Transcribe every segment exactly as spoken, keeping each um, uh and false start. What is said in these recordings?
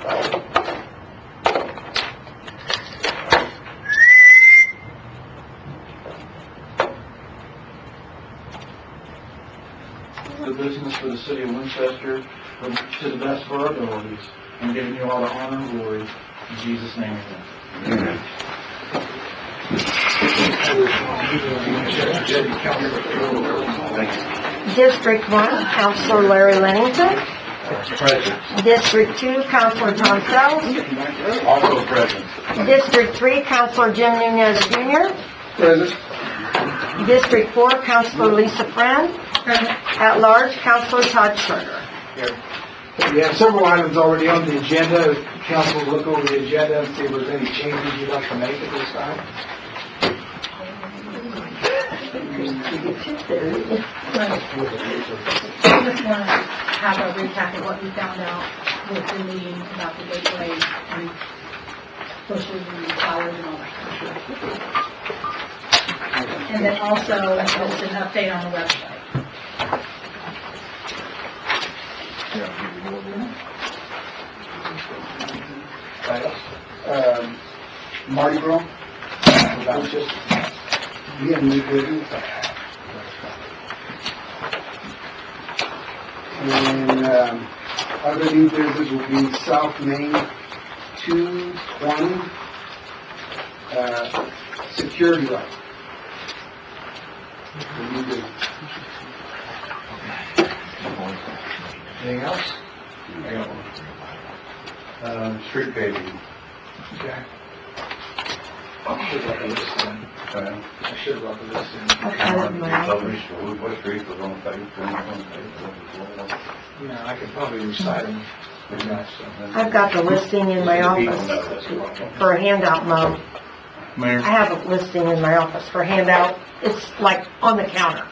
The business for the city of Winchester to the best of our abilities, and giving you all the honor and glory. In Jesus' name, amen. District one, Councilor Larry Lennington. Present. District two, Councilor Tom Sells. Also present. District three, Councilor Jim Nunez Junior Present. District four, Councilor Lisa Friend. At large, Councilor Todd Schroeder. We have several items already on the agenda. Council will look over the agenda and see if there's any changes you'd like to make at this time. I just want to have a recap of what we found out with the meeting about the gateway and bushes and flowers and all that kind of stuff. And then also, just an update on the website. Um, Mardi Gras, about just, we have new business. And, um, other new business will be South Main two twenty, uh, security light. The new business. Anything else? I got one. Um, street paving. Okay. I should have list in. Uh, I should have left the list in. Published, what street was on page, twenty-one page, Yeah, I could probably recite them. I've got the listing in my office for a handout, Mom. Mayor, I have a listing in my office for handout. It's like on the counter.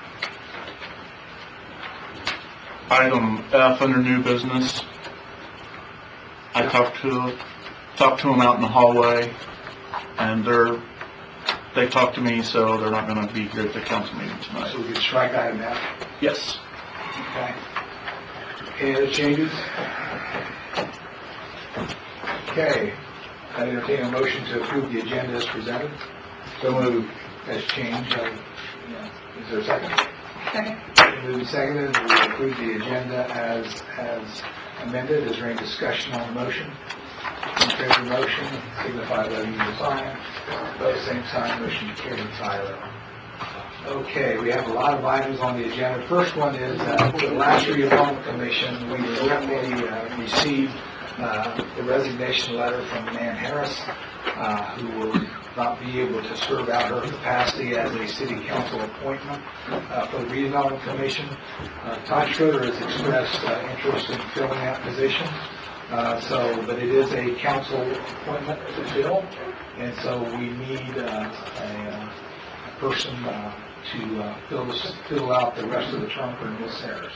item F under new business. I talked to talked to them out in the hallway, and they're they talked to me, so they're not going to be here at the council meeting tonight. So we can strike item F. Yes. Okay. Any other changes? Okay. I entertain a motion to approve the agenda as presented. So moved. As changed. Uh, yeah. Is there a second? Second. Moved and seconded. We will approve the agenda as as amended. Is there any discussion on the motion? In favor of the motion, signify by using the sign. Both same sign, motion carried five oh. Okay, we have a lot of items on the agenda. First one is uh, the last redevelopment commission. We recently uh, received uh, the resignation letter from Nan Harris, uh, who will not be able to serve out her capacity as a city council appointment uh, for the redevelopment commission. Uh, Todd Schroeder has expressed uh, interest in filling that position. Uh, so, but it is a council appointment to fill, and so we need uh, a, a person uh, to uh, fill, this, fill out the rest of the term for Miz Harris.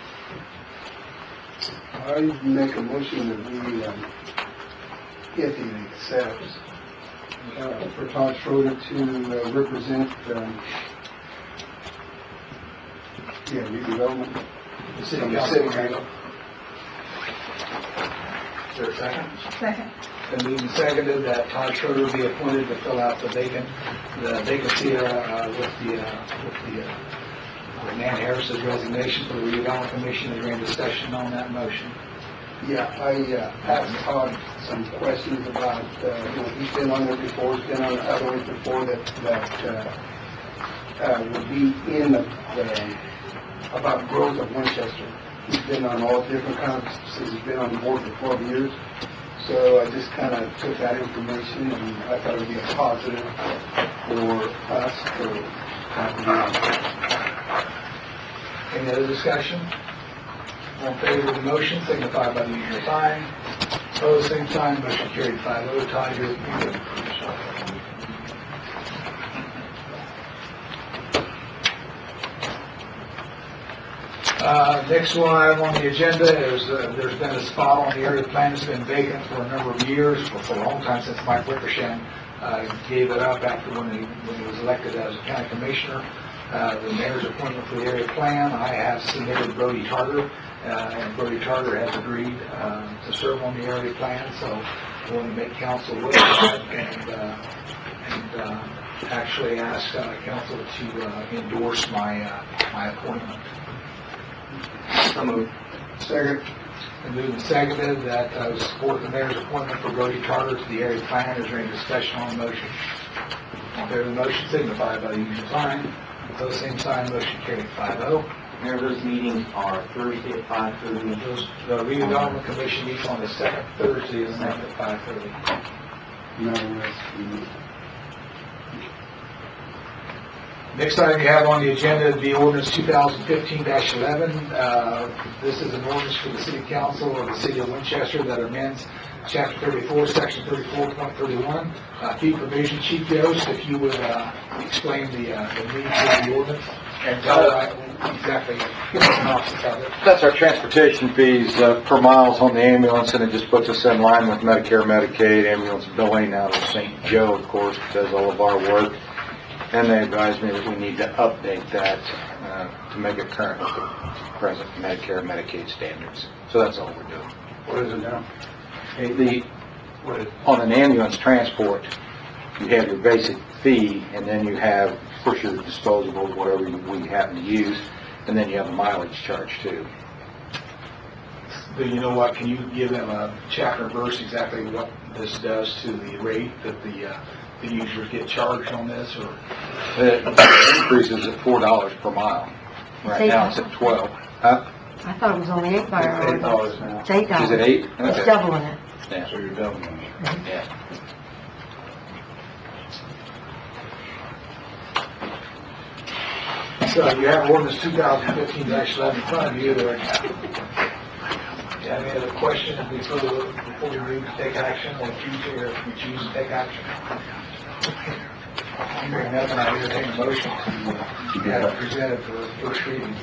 I make a motion that we, um, if he accepts, uh, for Todd Schroeder to uh, represent, um, yeah, redevelopment. The city The council. city council. Is there a second? Second. Been moved and seconded that Todd Schroeder be appointed to fill out the vacant, the vacancy uh, with the, uh, with the, uh, Nan Harris's resignation for the redevelopment commission. Is there any discussion on that motion? Yeah, I uh, asked Todd some questions about, uh, you know, he's been on there before, he's been on other ones before that, that, uh, uh, would be in the, the, about growth of Winchester. He's been on all different kinds, since he's been on the board for twelve years. So I just kind of took that information and I thought it would be a positive for us to have him on. Any other discussion? All in favor of the motion, signify by the usual sign. Opposed, same sign, motion carried five oh. Todd, you're, you're Uh, next one item on the agenda is uh, there's been a spot on the area plan that's been vacant for a number of years, for, for a long time, since Mike Wickersham uh, gave it up after when he, when he was elected as a county commissioner. uh, the mayor's appointment for the area plan. I have submitted Brody Tarter, uh, and Brody Tarter has agreed uh, to serve on the area plan, so I want to make council aware of that and, uh, and uh, actually ask uh, council to uh, endorse my, uh, my appointment. So moved. Second. And moved and seconded that I would support the mayor's appointment for Brody Tarter to the area plan. Is there any discussion on the motion? All in favor of the motion signify by the usual sign. Those same sign, motion carried five oh. Mayor, those meetings are Thursday at five thirty. Those, the redevelopment commission meets on the second Thursday of the month at five thirty. No, that's, Next item you have on the agenda would be ordinance two thousand fifteen dash eleven. Uh, this is an ordinance for the city council of the city of Winchester that amends chapter thirty-four, section thirty-four point thirty-one. Uh, fee provision. Chief Yost, if you would, uh, explain the, uh, the need for the ordinance and tell uh, exactly the synopsis of it. That's our transportation fees uh, per miles on the ambulance, and it just puts us in line with Medicare, Medicaid, ambulance billing out of Saint Joe, of course, does all of our work. And they advised me that we need to update that uh, to make it current with the present Medicare, Medicaid standards. So that's all we're doing. what is it now? Okay, the, on an ambulance transport, you have your basic fee, and then you have, of course, your disposable, whatever you- we happen to use, and then you have a mileage charge too. But you know what, can you give them a chapter and verse exactly what this does to the rate that the, uh, the users get charged on this, or? The increase is at four dollars per mile. Right now, it's at twelve. Huh? I thought it was only eight by our Eight dollars ordinance. now. It's eight dollars. Is it eight? It's Okay. doubling it. Yeah. So you're doubling it. Yeah. So you have ordinance two thousand fifteen dash eleven in front of you there. Do you have any other questions before, before we move to take action, or choose, or if we choose to take action? Hearing nothing, I entertain a motion to have it presented for first reading.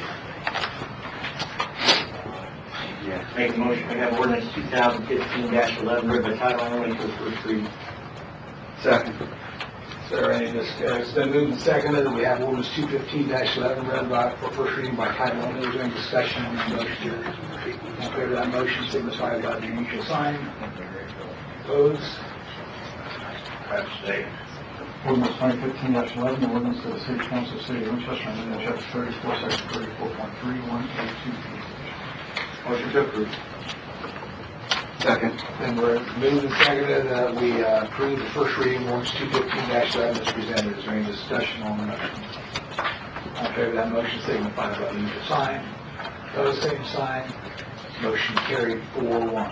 Make a motion, we have ordinance two thousand fifteen dash eleven, read by title only for the first reading. Second. Is there any, dis- uh, it's been moved and seconded that we have ordinance two fifteen dash eleven read by, for first reading by title only. Is there any discussion on that motion? All in favor of that motion, signify by the usual sign. Opposed? Abstain. Ordinance twenty fifteen dash eleven, ordinance of the City Council of the City of Winchester, amending chapter thirty-four, section thirty-four point three one A two. Motion to approve. Second. And we're moved and seconded that we uh, approve the first reading of ordinance two fifteen dash eleven as presented. Is there any discussion on the motion? All in favor of that motion, signify by the usual sign. Opposed, same sign. Motion carried four one.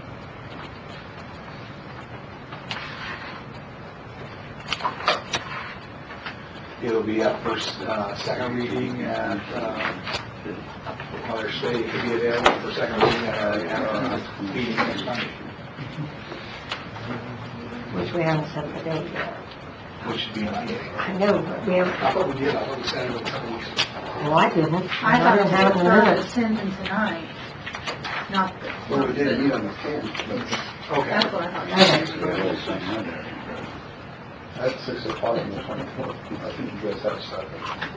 It'll be up for uh, second reading at, uh, Mother State. It could be available for second reading at our, at our meeting next Monday, Which we haven't set the date yet. which should be on the I know, but we haven't, I thought we did, I thought we said it a couple weeks ago. well, I didn't. I thought it was have the in the third minutes. sentence tonight, not the... Well, we didn't meet on the tenth. Okay. That's what I Okay. thought. That's six o'clock on the twenty-fourth. I think you guys have stuff.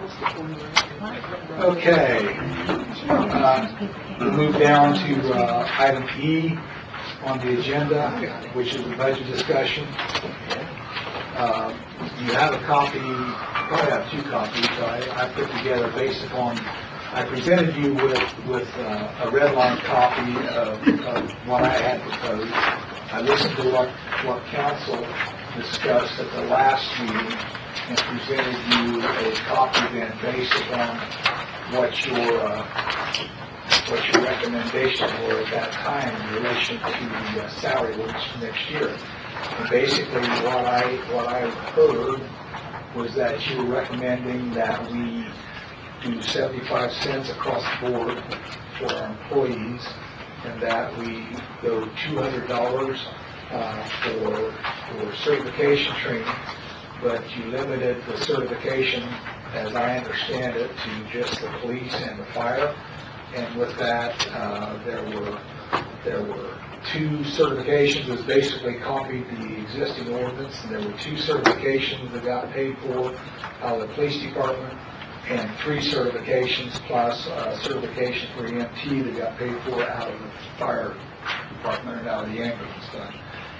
Okay. Uh, We'll move down to uh, item E on the agenda, which is the budget discussion. Uh, You have a copy, you probably have two copies, so I I put together based upon, I presented you with, with uh, a red line copy of, of what I had proposed. I listened to what, what council discussed at the last meeting and presented you a copy then based upon what your, uh, what your recommendations were at that time in relation to the uh, salary ordinance for next year. And basically, what I, what I heard was that you were recommending that we do seventy-five cents across the board for our employees, and that we go two hundred dollars uh, for, for certification training, but you limited the certification, as I understand it, to just the police and the fire. And with that, uh, there were, there were two certifications that basically copied the existing ordinance, and there were two certifications that got paid for out of the police department. and three certifications plus uh, certification for E M T that got paid for out of the fire department and out of the ambulance fund.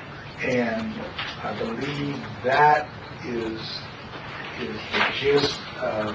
And I believe that is, is the gist of,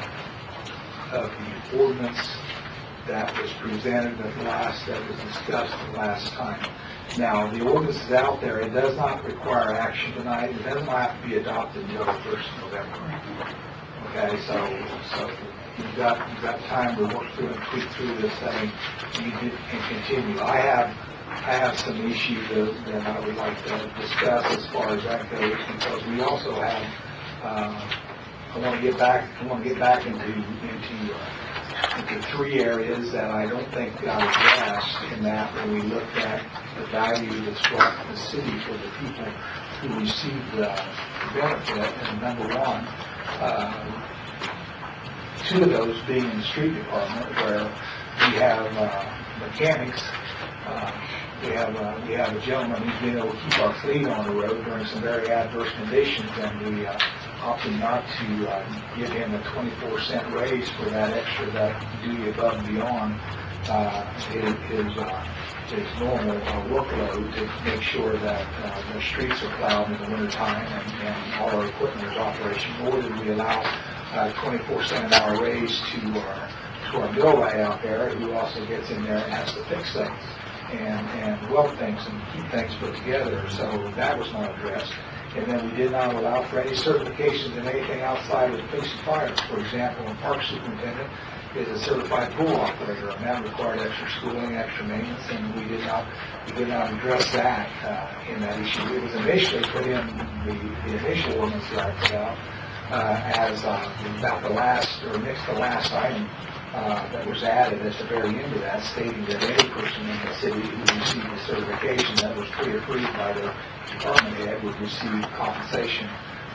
of the ordinance that was presented at the last, that was discussed the last time. Now, the ordinance is out there. It does not require action tonight. It doesn't have to be adopted until the first of November. Okay, so, so you've got, you've got time to work through and tweak through this thing and, you can continue. I have, I have some issues that, that I would like to discuss as far as that goes, because we also have, uh, I want to get back, I want to get back into, into, uh, into three areas that I don't think got addressed in that when we looked at the value that's brought to the city for the people who receive the benefit. And number one, uh, two of those being in the street department, where we have uh, mechanics. Uh, we have uh, we have a gentleman who's been able to keep our fleet on the road during some very adverse conditions, and we uh, opted not to uh, give him a twenty-four cent raise for that extra, that duty above and beyond uh, his his, uh, his normal uh, workload, to make sure that uh, the streets are plowed in the wintertime and, and all our equipment is operational. Nor did we allow uh, twenty-four cent an hour raise to our to our millwright out there, who also gets in there and has to fix things and, and weld things and keep things put together. So that was not addressed. And then we did not allow for any certifications in anything outside of the police and fire. For example, a park superintendent is a certified pool operator, and that required extra schooling, extra maintenance, and we did not we did not address that uh, in that issue. It was initially put in the, the initial ordinance that I put out uh, as uh, about the last, or next to last item uh, that was added at the very end of that, stating that any person in the city who received a certification that was pre-approved by the department head would receive compensation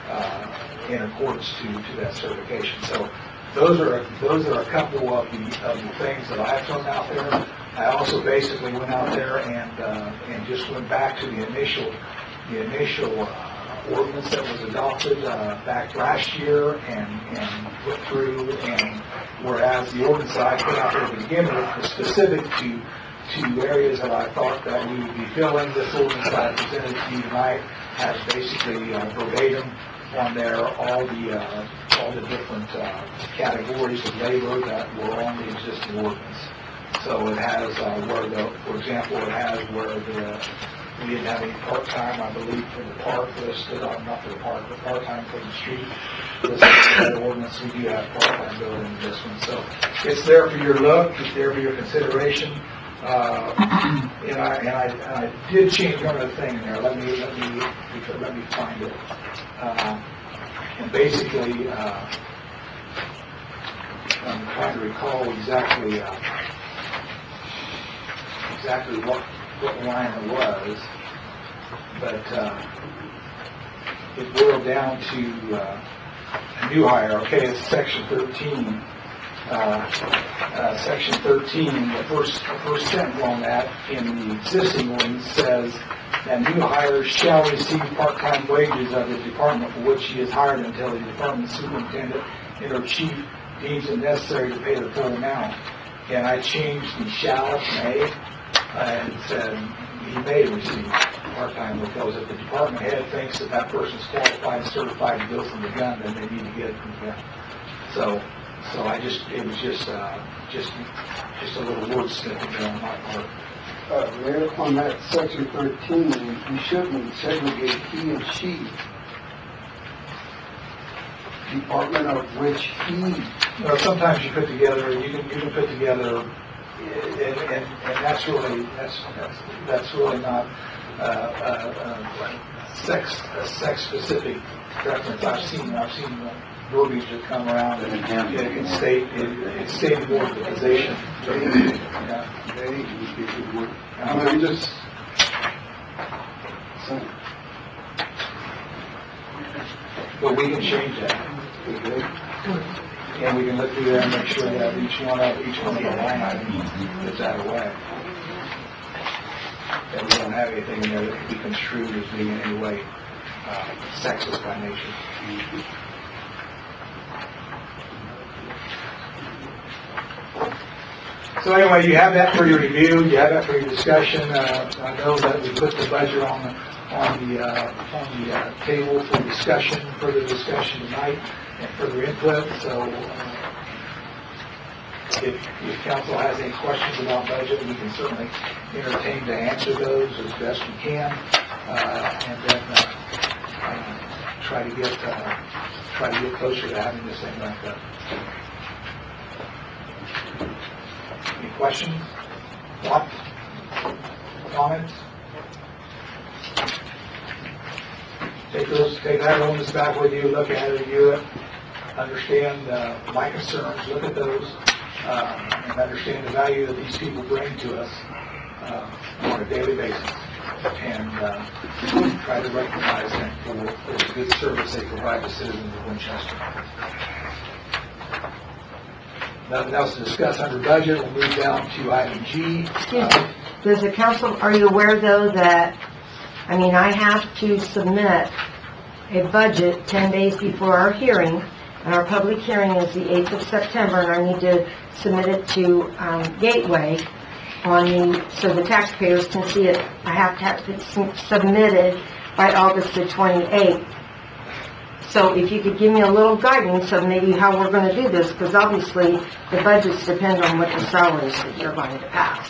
uh, in accordance to, to that certification. So those are those are a couple of the of the things that I've thrown out there. I also basically went out there and uh, and just went back to the initial the initial uh, ordinance that was adopted uh, back last year and and put through. And whereas the ordinance that I put out there to begin with was specific to to areas that I thought that we would be filling, this ordinance that I presented to you tonight has basically uh, verbatim on there all the uh, all the different uh, categories of labor that were on the existing ordinance. So it has uh, where the, for example, it has where the we didn't have any part-time, I believe, for the park listed, uh, not for the park, but part-time for the street. This is the ordinance, we do have part-time building in this one. So it's there for your look, it's there for your consideration. Uh, and I and I, and I did change one other thing in there. Let me let me let me find it. Uh, and basically, uh, I'm trying to recall exactly uh, exactly what what line it was, but uh, it boiled down to uh, a new hire. Okay, it's section thirteen. Uh, uh, section thirteen, the first, the first sentence on that in the existing ordinance says that new hires shall receive part-time wages of the department for which he is hired until the department superintendent and or chief deems it necessary to pay the full amount. And I changed the shall to may, uh, and said he may receive part-time, because if the department head thinks that that person's qualified, certified, and built from the gun, then they need to get it from them. So. So I just, it was just, uh, just, just a little word snippet there on my part. Uh, Mayor, on that section thirteen, you shouldn't segregate he and she. Department of which he. You know, sometimes you put together, you can, you can put together, and, and, and that's really, that's, that's, that's really not, uh, uh, uh, sex, a sex-specific reference. I've seen, I've seen, uh, verbiage that come around and it can state, it, it states more of the position. Yeah. They, you could work. I mean, I'm just saying. But we can change that. And we can look through there and make sure that each one of, each one of the line items is out of whack. That we don't have anything in there that can be construed as being in any way uh, sexist by nature. So anyway, you have that for your review, you have that for your discussion. Uh, I know that we put the budget on the, on the, uh, on the uh, table for discussion, further discussion tonight and further input, so, uh, if, if council has any questions about budget, we can certainly entertain to answer those as best we can, uh, and then, uh, uh, try to get, uh, try to get closer to having this thing wrapped up. Any questions? Thoughts? Comments? Take those, take that home, this back with you, look at it, review it, understand uh, my concerns, look at those, uh, and understand the value that these people bring to us uh, on a daily basis, and uh, try to recognize them for, for the good service they provide the citizens of Winchester. Nothing else to discuss under budget. We'll move down to item G. Excuse me, does the council, are you aware though that, I mean, I have to submit a budget ten days before our hearing, and our public hearing is the eighth of September, and I need to submit it to um, Gateway on the, so the taxpayers can see it. I have to have it s- submitted by August the twenty-eighth. So if you could give me a little guidance of maybe how we're going to do this, because obviously the budgets depend on what the salaries that you're going to pass.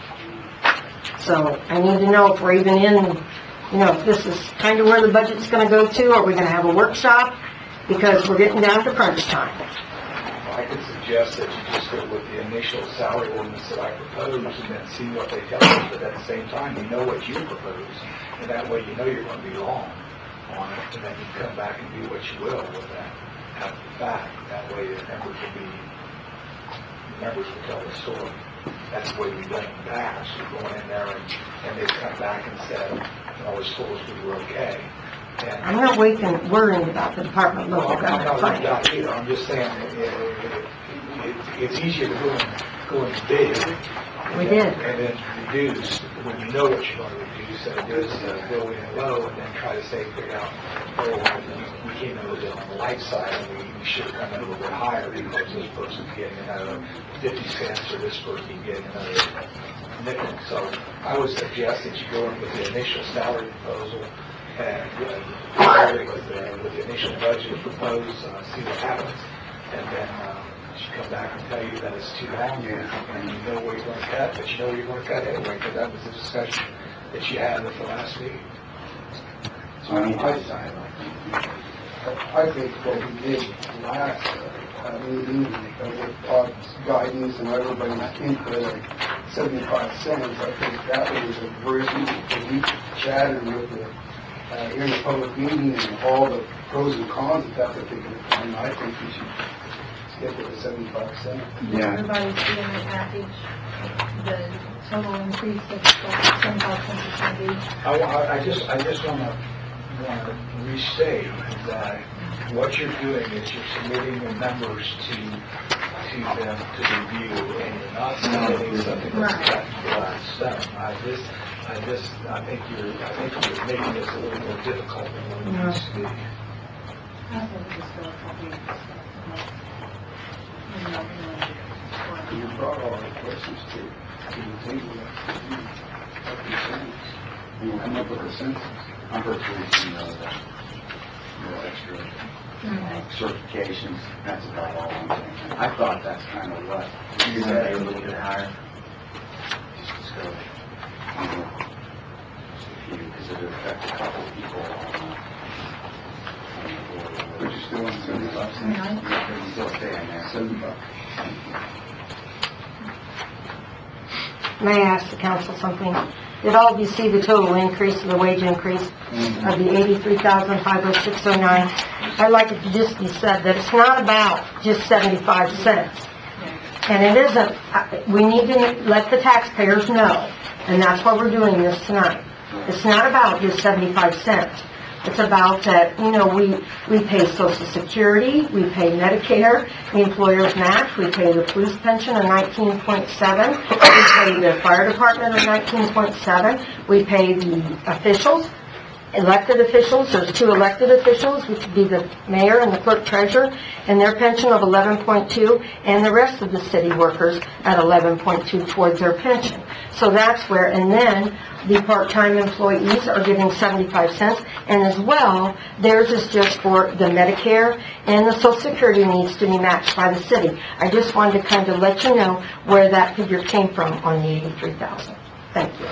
So I need to know if we're even in, you know, if this is kind of where the budget's going to go to, or we're going to have a workshop, because we're getting down to crunch time. I could suggest that you just go with the initial salary ordinance that I propose and then see what they tell us, but at the same time, you know what you propose, and that way you know you're going to be wrong on it, and then you come back and do what you will with that after the fact. That way the members will be, the members will tell the story. That's the way we've done it in the past. We're going in there and, and they've come back and said, well, the scores we were okay. And I'm not waiting, worrying about the Department of well, Local I'm not Government worried about Finance. it either. I'm just saying, it, it, it, it, it's easier to go in, go in big. We and did. then- And then reduce, when you know what you're going to reduce, and it is uh, go in low, and then try to say, figure out, oh, we, we came in a little bit on the light side, and we, we should have come in a little bit higher, because this person's getting another fifty cents, or this person's getting another nickel. So I would suggest that you go in with the initial salary proposal, and uh, with, the, with the initial budget proposed, uh, see what happens, and then uh, she come back and tell you that it's too long, and you know where you're going to cut, but you know where you're going to cut anyway, because that was the discussion that you had at the last meeting. So I don't I think what we did last uh, meeting, uh, with Todd's guidance and everybody's input at seventy-five cents, I think that was a very easy, we chatted with the, uh, in the public meeting and all the pros and cons of that particular plan. I think we should stick with the seventy-five cents. Does everybody see in the package the total increase of seventy-five cents is going to be? I, I, I just, I just want to, want to restate that what you're doing is you're submitting the numbers to, to them to review, and you're not submitting something that's got glass stone. I just, I just, I think you're, I think you're making this a little more difficult than what it needs to be. I think we just go a copy of this stuff. You know, you know, You brought all the questions to, to the table. What you saying? You come up with a census. I'm pretty sure you know that. No extra certifications, that's about all I'm saying. I thought that's kind of what you said, a little bit higher. Just to scope. Um, if you, because it would affect a couple of people on the, on the board. But you're still on seventy-five cents? Yeah. You still stay in there. Seventy-five. May I ask the council something? Did all of you see the total increase of the wage increase of the eighty-three thousand five hundred six dollars and nine cents? I'd like it to just be said that it's not about just seventy-five cents. And it isn't, uh, we need to let the taxpayers know, and that's why we're doing this tonight. It's not about just seventy-five cents. It's about that, you know, we, we pay Social Security, we pay Medicare, the employer's match, we pay the police pension of nineteen point seven, we pay the fire department of nineteen point seven, we pay the officials, elected officials, there's two elected officials, which would be the mayor and the clerk treasurer, and their pension of eleven point two, and the rest of the city workers at eleven point two towards their pension. So that's where, and then the part-time employees are getting seventy-five cents, and as well, theirs is just for the Medicare, and the Social Security needs to be matched by the city. I just wanted to kind of let you know where that figure came from on the eighty-three thousand. Thank you.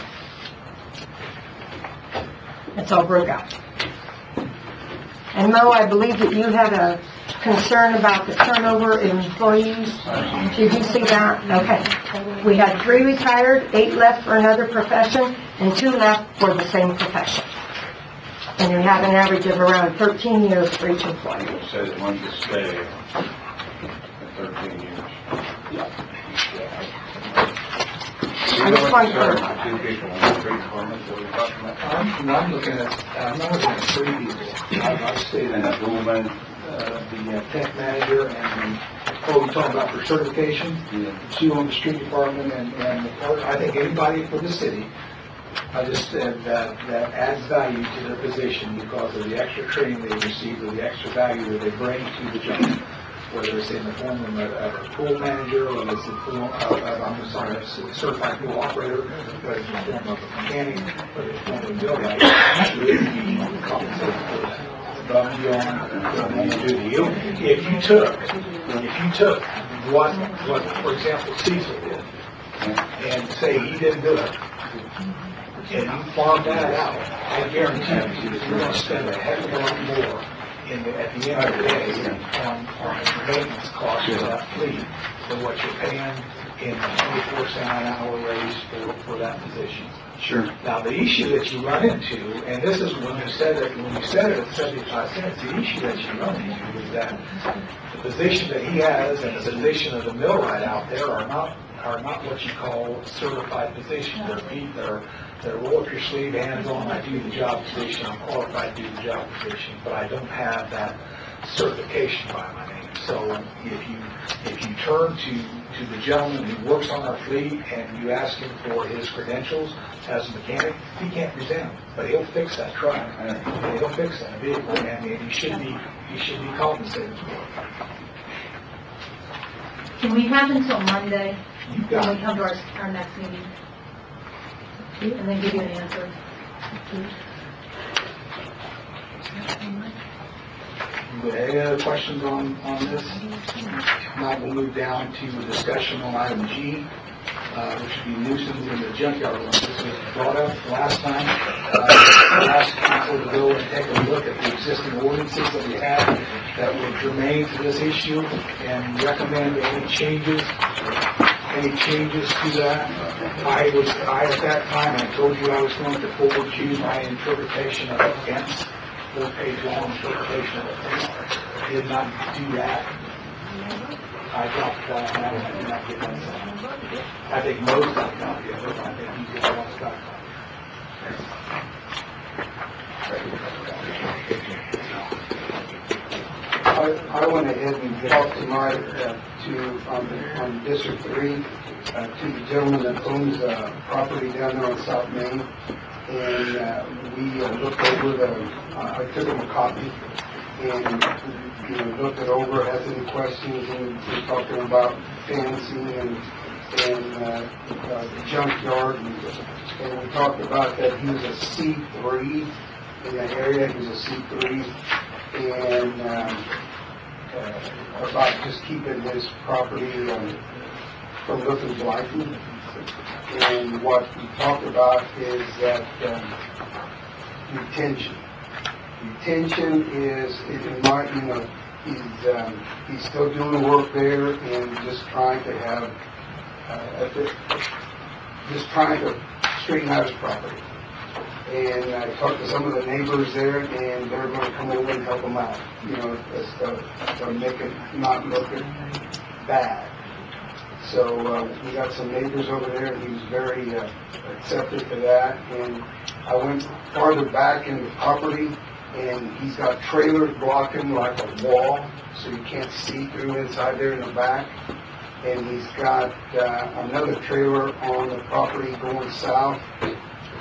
It's all broke out. And Mo, I believe that you had a concern about the turnover in employees. Did you see that? Okay. We had three retired, eight left for another profession, and two left for the same profession. And you have an average of around thirteen years for each employee. It says one to stay at thirteen years. I just wanted to clarify. Two people in the street department, what we're talking about. I'm, I'm looking at, I'm not looking at three people. I've I've stated And that a dual man. uh, the uh, tech manager and the, oh, you're talking about for certification? Two on the street department and, and the clerk. I think anybody for the city, I just said that, that adds value to their position because of the extra training they receive or the extra value that they bring to the job. Whether it's in the form of a, of a pool manager, or it's in the form of, of, I'm sorry, a certified pool operator, whether it's in the form of a mechanic, whether it's in the form of a millwright, you should be compensated for that. Above and beyond what you do to you. If you took, if you took what, what, for example, Cecil did, and say he didn't do it, and you farm that out, I guarantee you, you're going to spend a heck of a lot more in the, at the end of the day on, on maintenance costs of that fleet than what you're paying in a twenty-four cent an hour raise for, for that position. Sure. Now, the issue that you run into, and this is when you said it, when you said it at seventy-five cents, the issue that you run into is that the position that he has and the position of the millwright out there are not are not what you call certified positions. They're people that are, that are roll up your sleeve, hands-on, I do the job position, I'm qualified to do the job position, but I don't have that certification by my name. So if you if you turn to, to the gentleman who works on our fleet and you ask him for his credentials as a mechanic, he can't present them, but he'll fix that truck, and he'll fix that vehicle, and he should be, he should be compensated for it. Can we have until Monday You when got we it. come to our, our next meeting? And then give you an answer. Any other questions on, on this? Now we'll move down to the discussion on item G, uh, which would be nuisance in the junkyard. This was brought up last time. Uh, I asked council to go and take a look at the existing ordinances that we have that were germane to this issue and recommend any changes, any changes to that. I was, I at that time, I told you I was going to forward you my interpretation of the fence, four-page long interpretation of the fence. I did not do that. I dropped that, and I did not get that signed. I think most got a copy of it, I think you just lost got a copy. I, I went ahead and talked to my, uh, to, on, the- on District Three, uh, to the gentleman that owns, uh, property down there on South Main. And, uh, we uh, looked over the, uh, I took him a copy and, you know, looked it over, has any questions, and we talked to him about fencing and, and, uh, uh, the junkyard. And, and we talked about that he was a C three in that area, he was a C three. And, um, uh, about just keeping his property, um, from looking blighted. And what we talked about is that, um, retention. Retention is, in my, you know, he's, um, he's still doing work there and just trying to have, uh, a bit- just trying to straighten out his property. And I talked to some of the neighbors there, and they're going to come over and help him out, you know, just to, to make it not look bad. So uh, we got some neighbors over there, and he was very uh, accepted to that. And I went farther back in the property, and he's got trailers blocking like a wall, so you can't see through inside there in the back. And he's got uh, another trailer on the property going south.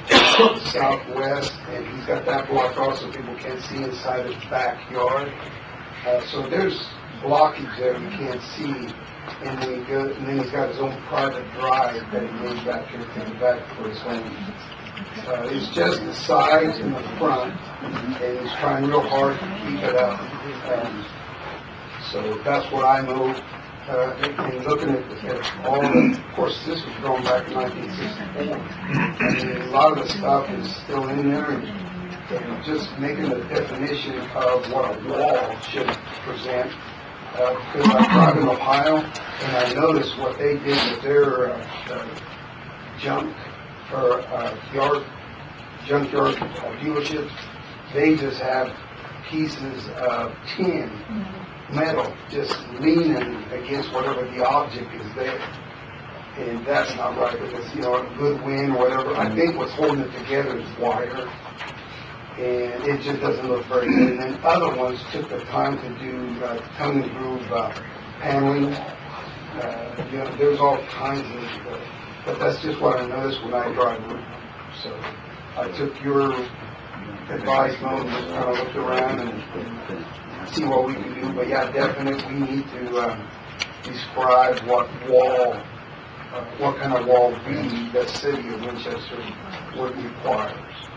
southwest, and he's got that blocked off so people can't see inside his backyard. Uh, so there's blockage there you can't see, and then he goes, and then he's got his own private drive that he goes back here to the back for his home. Uh, it's just the sides and the front, and he's trying real hard to keep it up. Um, so that's what I know. Uh, and looking at, at all the, of course, this was going back in nineteen sixty-four. I mean, a lot of the stuff is still in there, and, and just making the definition of what a wall should present. Uh, because I drive in Ohio, and I noticed what they did with their uh, uh, junk or uh, yard, junkyard uh, dealerships. They just have pieces of tin, metal, just leaning against whatever the object is there. And that's not right, because, you know, a good wind or whatever, I think what's holding it together is wire. And it just doesn't look very good. And then other ones took the time to do uh, tongue and groove uh, paneling. Uh, you know, there's all kinds of, uh, but that's just what I noticed when I drive Route. So I took your advice, Mo, and just kind of looked around and, and see what we can do. But yeah, definitely we need to uh, describe what wall, uh, what kind of wall we, the city of Winchester, would require.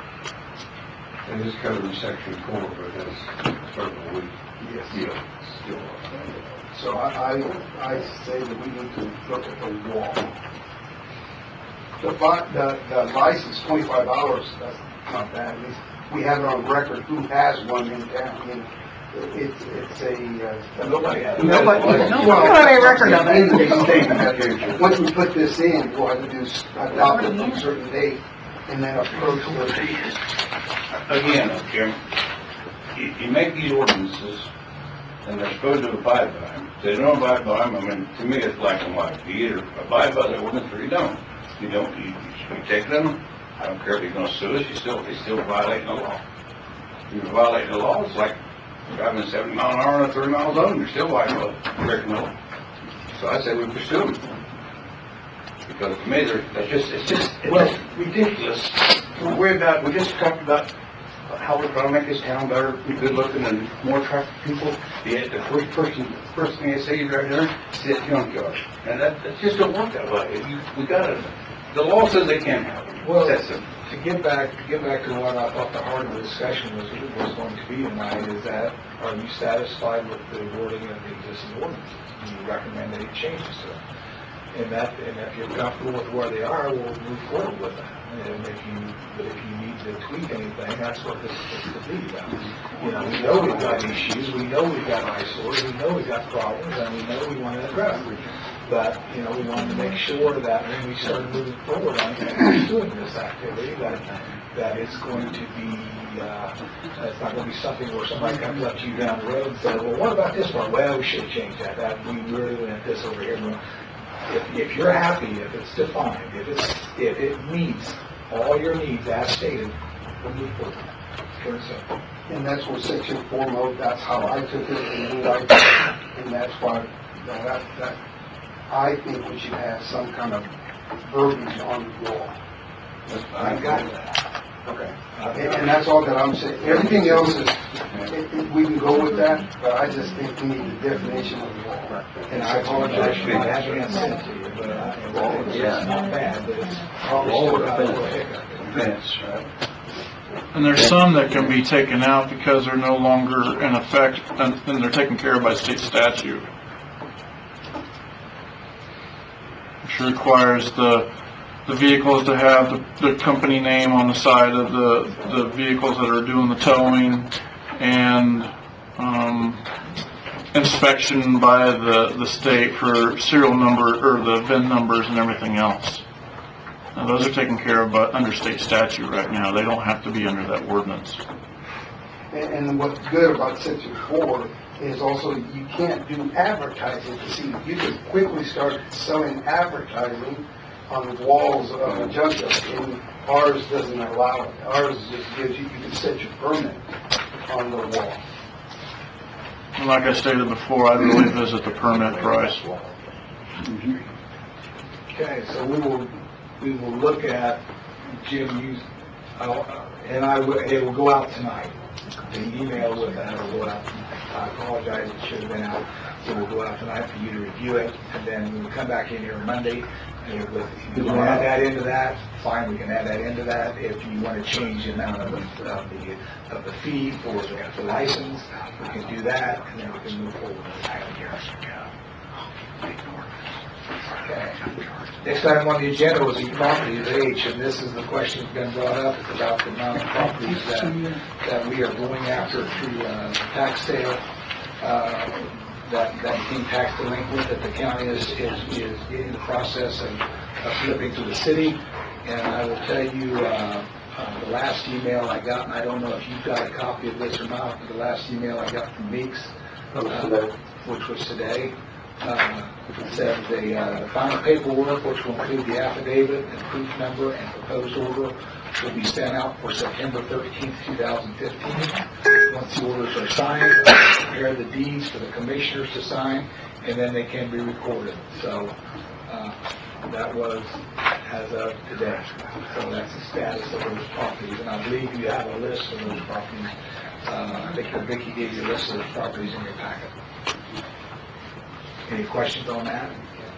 And this covers section four, but that's several weeks. Yes. Yeah, still. So I, I, I say that we need to look at the wall. The, fi- the, the license, twenty-five dollars, that's not bad. At least we have it on record who has one in town. I mean, it's, it's a, uh, Nobody has. Nobody, Well, no, we don't have any record of in it. the state, once we put this in, we'll have to do, s- adopt it on a certain date, and then approach the people. Again, Jim, you, you make these ordinances, and they're supposed to abide by them. If they don't abide by them, I mean, to me, it's black and white. You either abide by the ordinance or you don't. You don't, you, you take them, I don't care if you're gonna sue us, you still, you still violating the law. You're violating the law, it's like driving seventy mile an hour in a thirty mile zone, you're still violating the law. So I say we pursue them. Because to me, they're, they're just, it's just, it's Well- just ridiculous. We're about, we just talked about how we're gonna make this town better, good looking, and more attractive people. The, the first person, first thing they say right there, is that junkyard. And that, that just don't work that way. You, we gotta, the law says they can't have it. Well, That's simple. to get back, to get back to what I thought the heart of the discussion was, was going to be tonight, is that, are you satisfied with the wording of the existing ordinances? Do you recommend any changes to them? And that, and if you're comfortable with where they are, we'll move forward with that. And if you, but if you need to tweak anything, that's what this is to be about. You know, we know we've got issues, we know we've got eyesores, we know we've got problems, and we know we want to address them. But, you know, we wanted to make sure that when we start moving forward on doing this activity, that, that it's going to be, uh, it's not going to be something where somebody comes up to you down the road and says, well, what about this part? Well, we should change that, that, we really want this over here. Well, If, if you're happy, if it's defined, if it's, if it meets all your needs as stated, we'll move forward. Very simple. And that's what section four mode, that's how I took it, and I took it, and that's why, you know, that, that, I think we should have some kind of verbiage on the wall. I got that. Okay. And, and that's all that I'm saying. Everything else is, it, it, we can go with that, but I just think we need the definition of the wall. And I apologize for not having it sent to you, but I, it's not bad, but it's probably still got a little hiccup. Fence, right? And there's some that can be taken out because they're no longer in effect, and, and they're taken care of by state statute. Which requires the, the vehicles to have the, the company name on the side of the, the vehicles that are doing the towing, and, um, inspection by the, the state for serial number, or the V I N numbers and everything else. Now, those are taken care of by, under state statute right now. They don't have to be under that ordinance. And, and what's good about section four is also you can't do advertising. See, you can quickly start selling advertising on the walls of a junkyard, and ours doesn't allow it. Ours just gives you, you can set your permit on the wall. And like I stated before, I'd really visit the permit price. Okay, so we will, we will look at, Jim, you I'll, uh, and I will, it will go out tonight. The email with that will go out tonight. I apologize, it should have been out. It will go out tonight for you to review it, and then when we come back in here Monday, and if if you want to add that into that, fine, we can add that into that. If you want to change the amount of the, of the, of the fee for the, the license, we can do that, and then we can move forward with that. Okay. Next item on the agenda was the property of H, and this is the question that's been brought up. It's about the amount of properties that, that we are going after through uh, tax sale, uh, that, that became tax delinquent, that the county is, is, is in the process of, of flipping to the city. And I will tell you, uh, uh, the last email I got, and I don't know if you've got a copy of this or not, but the last email I got from Meeks, uh, which was today, Uh, said the, uh, the final paperwork, which will include the affidavit and proof number and proposed order, will be sent out for September thirteenth, two thousand fifteen. Once the orders are signed, prepare the deeds for the commissioners to sign, and then they can be recorded. So, uh, that was as of today. So that's the status of those properties, and I believe you have a list of those properties. Uh, I think that Vicki gave you a list of those properties in your packet. Any questions on that?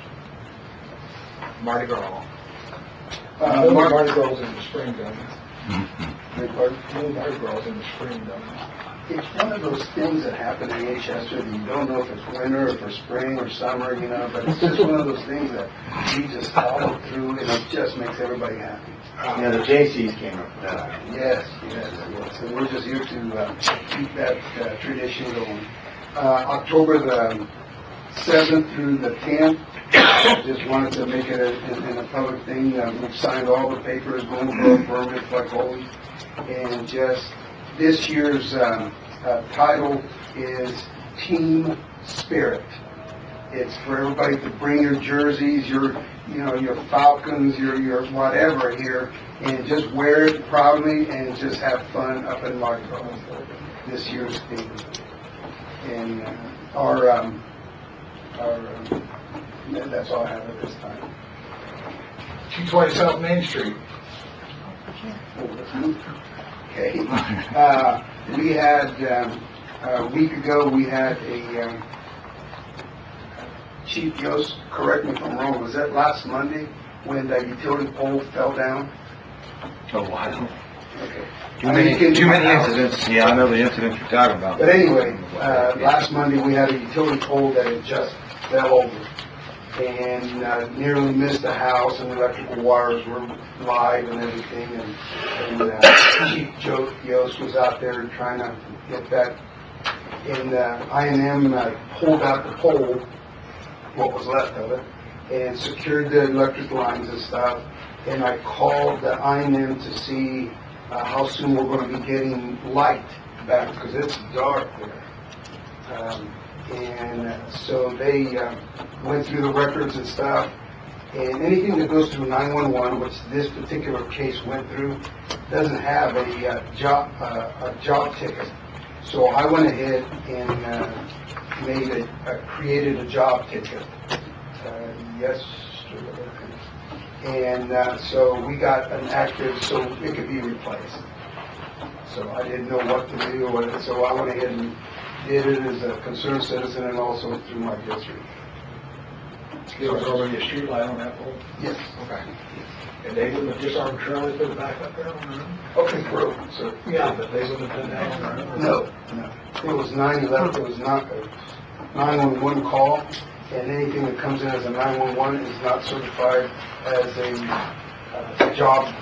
Mardi Gras. Uh, Uh, Mar- Mardi Gras in the spring, don't it? Beg pardon? No, Mardi Gras in the spring, don't it? It's one of those things that happen in H Chester that you don't know if it's winter or if it's spring or summer, you know, but it's just one of those things that we just follow through and it just makes everybody happy. Yeah, the J Cs came up with that. Yes, yes, yes. And we're just here to uh, keep that uh, tradition going. Uh, October the seventh through the tenth, just wanted to make it a, in, in a public thing. Uh, we've signed all the papers, going for permits like always. And just this year's um, uh, title is Team Spirit. It's for everybody to bring your jerseys, your, you know, your Falcons, your, your whatever here, and just wear it proudly and just have fun up in Mardi Gras. This year's theme. And uh, our, um, our, um, that's all I have at this time. two twenty South Main Street. Okay. Uh, we had, um, a week ago, we had a, um, Chief Yost, correct me if I'm wrong, was that last Monday when the utility pole fell down? Oh, wow. Okay. Too I mean, many, came to too my many house. incidents. Yeah, I know the incident you're talking about. But anyway, uh, last Monday, we had a utility pole that had just fell over and uh, nearly missed the house, and the electrical wires were live and everything, and, and uh, Chief Joe Yost was out there trying to get that, and uh, I and M uh, pulled out the pole, what was left of it, and secured the electric lines and stuff, and I called the I and M to see uh, how soon we're going to be getting light back, because it's dark there. Um, and uh, so they uh, went through the records and stuff, and anything that goes through nine one one, which this particular case went through, doesn't have a uh, job uh, a job ticket. So I went ahead and uh, made a, uh, created a job ticket. Uh, yes, and uh, so we got an active, so it could be replaced. So I didn't know what to do with it, so I went ahead and did it as a concerned citizen and also through my district. There was already a street light on that pole? Yes. Okay. And they wouldn't have just arbitrarily put it back up there on their own? Okay, bro. So Yeah, but they wouldn't have done that on their own? no, no. It was nine eleven. It was not a nine one one call, and anything that comes in as a nine one one is not certified as a uh, job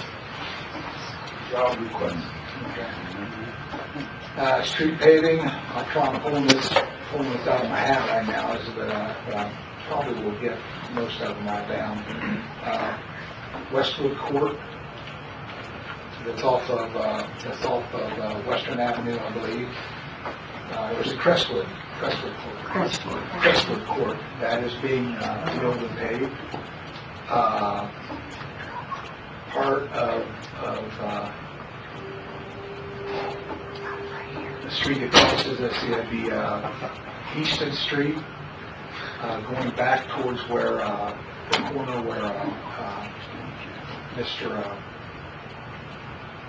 job request. Okay. Uh, street paving, I'm trying to pull this, pull this out of my hat right now, is that, uh, but I probably will get most of them all down. Uh, Westwood Court, that's off of, uh, that's off of, uh, Western Avenue, I believe. Uh, it was a Crestwood, Crestwood Court. Crestwood. Crestwood Court, that is being, uh, built and paved. Uh, part of, of, uh, the street that crosses, let's see, that'd be, uh, Easton Street, uh, going back towards where, uh, the corner where, uh, uh, Mister uh,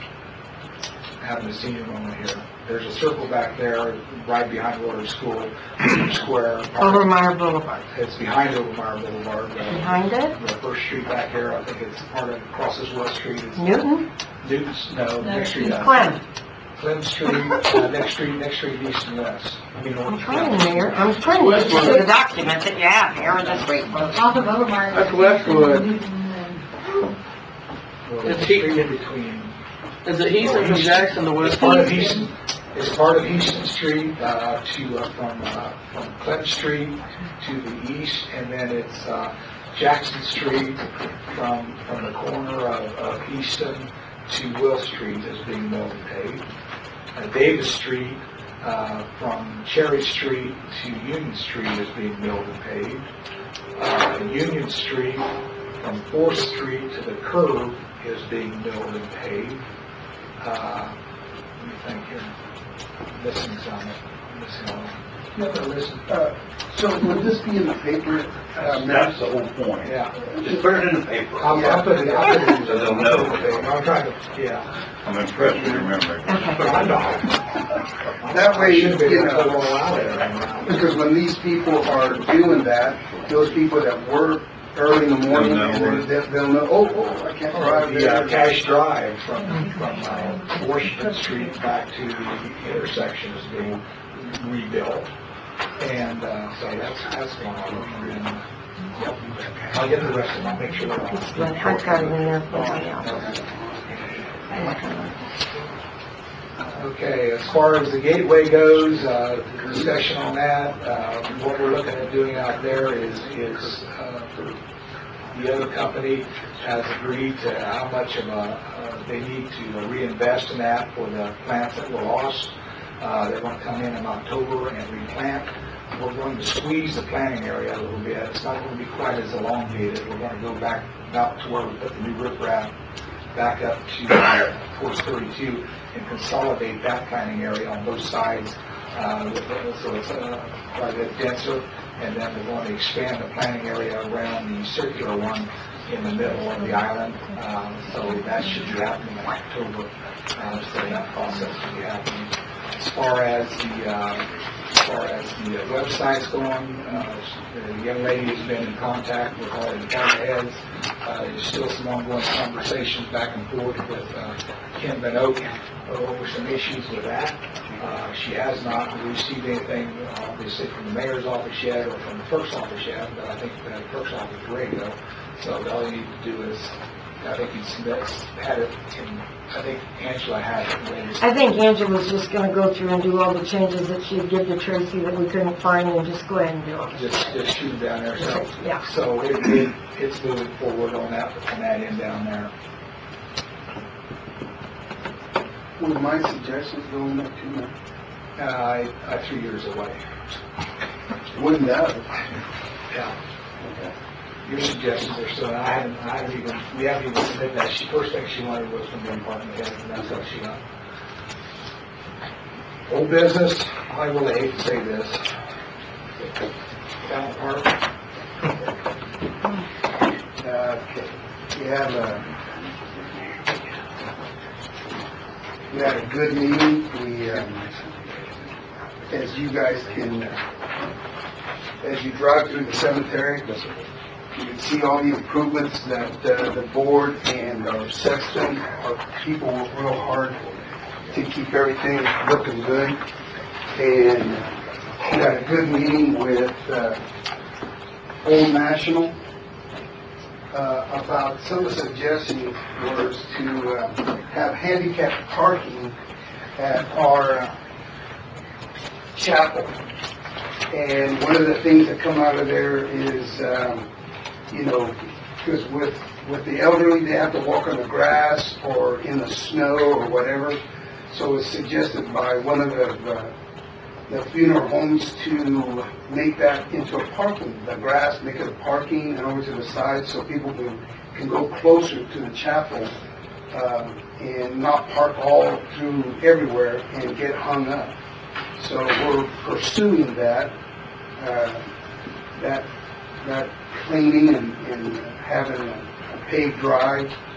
having a senior moment here. There's a circle back there, right behind Willard School, Square. Overmeyer Boulevard. It's behind Overmeyer Boulevard. uh, Behind it? The first street back here, I think it's part of, crosses West Street. It's Newton? Newton's, no, next street up. Clem. Clem Street, uh, next street, next street east and west. I mean, I'm north. trying, Mayor. I'm trying to get to the document that you have here. Just wait. Off of Overmark. That's Westwood. Well, It's it's he- street in between. Is it Heaton from Jackson to It's part of Westwood? Easton, it's part of Easton Street, uh, to, uh, from, uh, from Clinton Street to the east, and then it's, uh, Jackson Street from, from the corner of, of Easton to Will Street is being milled and paved. Uh, Davis Street, uh, from Cherry Street to Union Street is being milled and paved. Uh, Union Street from Fourth Street to the curve is being milled and paved. Uh, let me think here. I'm missing some, I'm missing one. No, no, listen, uh, so would this be in the paper? Uh, Mayor? That's the whole point. Yeah. Just put it in the paper. I'll, I'll put it, I'll put it in. So they'll know. I'm trying to, yeah. I'm impressed with your memory. I know. That way, Should have been you able to know, go out there right now. Because when these people are doing that, those people that work early in the morning, They'll know and where- then they'll, they'll know, oh, oh, I can't drive The uh, there. Cash Drive from, from uh, Washington Street back to the intersection is being rebuilt. And, uh, so that's, that's going on. And, yep. I'll get the rest of them, I'll make sure they're on. I've got it in there for somebody else. Okay, as far as the gateway goes, uh, the discussion on that, uh, what we're looking at doing out there is, is, uh, for the other company has agreed to how much of a, uh, they need to reinvest in that for the plants that were lost. Uh, they're going to come in in October and replant. We're going to squeeze the planting area a little bit. It's not going to be quite as elongated. We're going to go back about to where we put the new riprap back up to uh, towards thirty-two and consolidate that planting area on both sides. Uh, so it's uh, quite a bit denser. And then we're going to expand the planting area around the circular one in the middle of the island. Uh, so that should be happening in October. Uh, so that process should be happening. As far as the, uh, as far as the uh, website's going, uh, the young lady has been in contact with all the department heads. Uh, there's still some ongoing conversations back and forth with, uh, Ken Van Oak over some issues with that. Uh, she has not received anything, uh, obviously, from the mayor's office yet or from the clerk's office yet, but I think the clerk's office is ready to go. So all you need to do is, I think he's had it, in, I think Angela had it ready. I think Angela was just gonna go through and do all the changes that she'd give to Tracy that we couldn't find and just go ahead and do them. Just, just shoot it down there, so. Yeah. So it, it, it's moving forward on that, on that end down there. Would my suggestions go in there too, Mayor? Uh, I, I three years away. Wouldn't that? Yeah. Your suggestions are still, I haven't, I haven't even, we haven't even submitted that. She, first thing she wanted was from the department head, and that's what she got. Old business, I really hate to say this. Down Park, Uh, okay. We have a, we had a good meeting. We, um, as you guys can, uh, as you drive through the cemetery, you can see all the improvements that uh, the board and our sexton, our people work real hard to keep everything looking good. And we had a good meeting with uh, Old National uh, about some of the suggestions was to uh, have handicap parking at our uh, chapel. And one of the things that come out of there is, um, you know, because with, with the elderly, they have to walk on the grass or in the snow or whatever. So it's suggested by one of the, uh, the funeral homes to make that into a parking, the grass, make it a parking and over to the side so people can, can go closer to the chapel uh, and not park all through everywhere and get hung up. So we're pursuing that, uh, that, that cleaning and, and having a, a paved drive.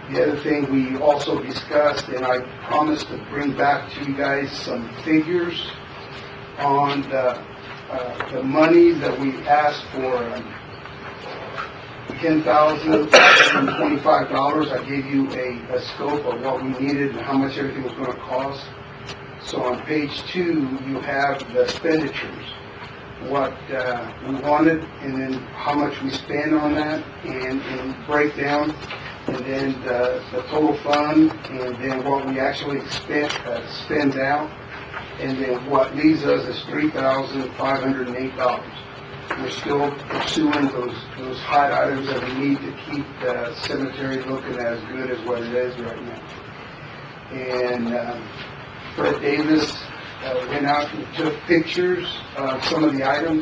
The other thing we also discussed, and I promised to bring back to you guys some figures on the, uh, the money that we asked for, um, ten thousand five hundred twenty-five dollars. I gave you a, a scope of what we needed and how much everything was going to cost. So on page two, you have the expenditures, what uh, we wanted, and then how much we spend on that, and, and breakdown, and then the, the total fund, and then what we actually spent, uh, spends out, and then what leaves us is three thousand five hundred eight dollars. We're still pursuing those, those hot items that we need to keep the cemetery looking as good as what it is right now. And um, Fred Davis uh, went out and took pictures of some of the items.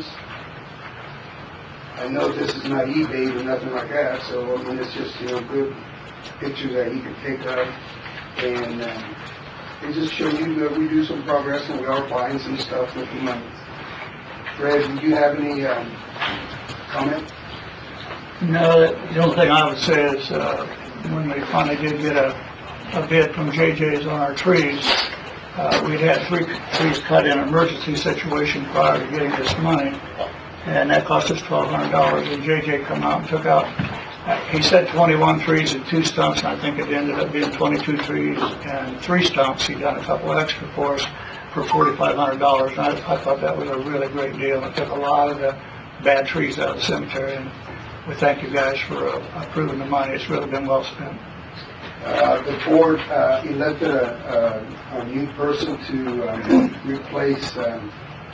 I know this is not eBay or nothing like that, so I mean, it's just, you know, good pictures that he can take of. And um, it just shows you that we do some progress and we are buying some stuff with the money. Fred, do you have any um, comment? No, the only thing I would say is, uh, when we finally did get a, a bid from J J's on our trees, uh, we'd had three trees cut in an emergency situation prior to getting this money, and that cost us twelve hundred dollars, and J J come out and took out, uh, he said twenty-one trees and two stumps, and I think it ended up being twenty-two trees and three stumps. He done a couple extra for us for forty-five hundred dollars, and I, I thought that was a really great deal. It took a lot of the bad trees out of the cemetery, and we thank you guys for uh, approving the money. It's really been well spent. Uh, the board uh, elected a, a, a new person to um, replace um,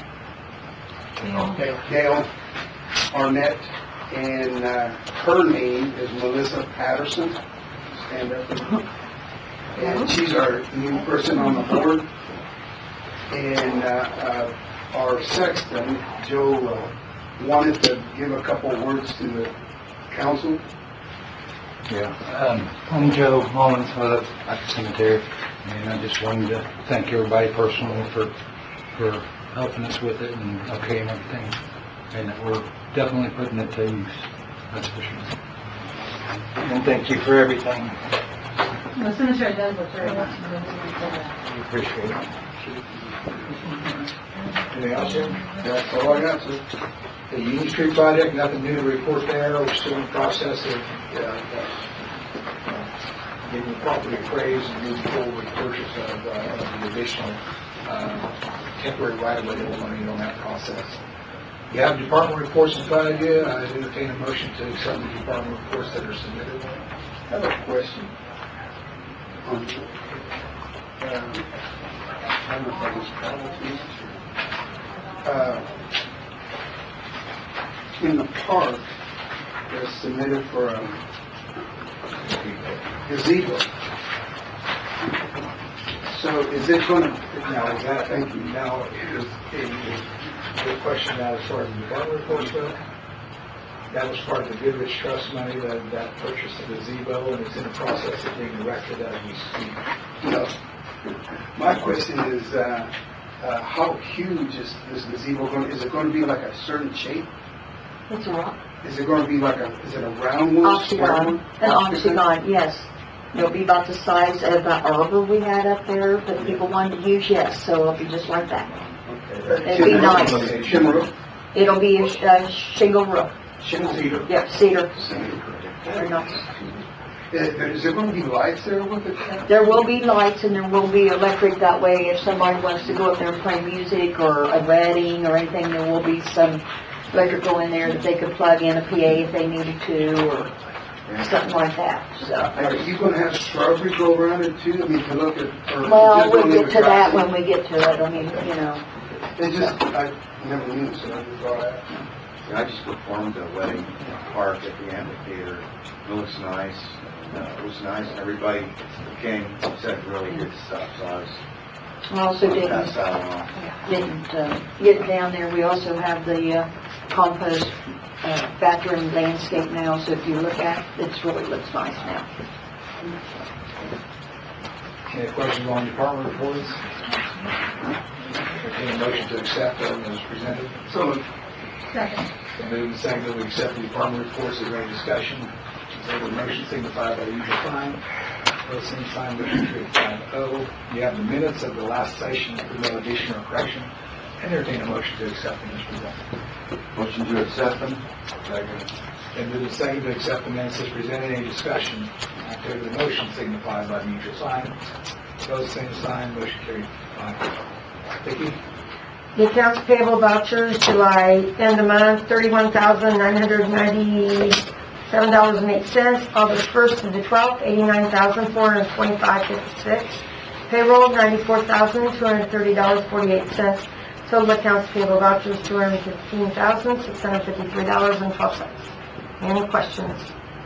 Gail Arnett, and uh, her name is Melissa Patterson. Stand up. And she's our new person on the board. And uh, uh, our sexton, Joe, uh, wanted to give a couple of words to the council. Yeah, um, I'm Joe Mullins, I live at the cemetery, and I just wanted to thank everybody personally for, for helping us with it and okaying everything, and that we're definitely putting it to use, that's for sure. And thank you for everything. The cemetery does look very much. We appreciate it. Anything else, Jim? That's all I got, sir. The Union Street project, nothing new to report there. We're still in the process of uh, uh, getting the property appraised and moving forward with purchase of, uh, of the additional uh, temporary right-of-way that we're going on that process. You have department reports in front of you. I entertain a motion to accept the department reports that are submitted. I have a question. Um, um, I don't know if that was probably uh, in the park, they're submitted for a gazebo. So is it going to, Now, is that, thank you. Now, is, is the question now as far as the department reports go? That was part of the Goodrich Trust money that, that purchased the gazebo, and it's in the process of being erected as we speak. no. My question is, uh, uh, how huge is this gazebo going to, is it going to be like a certain shape? It's a rock. Is it going to be like a, is it a round one? square Octagon, one? an octagon, yes. It'll be about the size of the arbor we had up there that people wanted to use, yes, so it'll be just like that. Okay. It'd be nice. Shingle roof? It'll be a sh- a shingle roof. Shingle cedar? Yep, cedar. Cedar. Very nice. Is is there going to be lights there with it? There will be lights and there will be electric, that way if somebody wants to go up there and play music or a wedding or anything, there will be some electrical in there that they could plug in a P A if they needed to, or something like that, so. Are you going to have shrubbery go around it too? I mean, to look at, or Well, just we'll only get the to that grass? when we get to it, I mean, you know. It just, I never knew, so I just thought I... Yeah, I just performed a wedding park at the amphitheater. It looks nice. Uh, it was nice. Everybody came, said really good stuff, so I was I also didn't, pass that along. didn't, uh, get down there, we also have the, uh, compost, uh, bathroom landscape now, so if you look at it, it really looks nice now. Any questions on department reports? Any motion to accept them as presented? So, Second. Moving and seconded, we accept the department reports. Is there any discussion? favor of the motion signify by the usual sign. Opposed, same sign, motion carried five oh. You have the minutes of the last session with no addition or correction. Entertain a motion to accept them as presented. Motion to accept them. Second. And move the second to accept the minutes as presented. Any discussion? All in favor of the motion signify by the usual sign. Opposed, same sign, motion carried five oh. Vicki? The accounts payable vouchers, July end of month, thirty-one thousand nine hundred ninety-seven dollars and eight cents. August first to the twelfth, eighty-nine thousand four hundred twenty-five dollars and fifty-six cents. Payroll, ninety-four thousand two hundred thirty dollars and forty-eight cents. Total accounts payable vouchers, two hundred fifteen thousand six hundred fifty-three dollars and twelve cents. Any questions?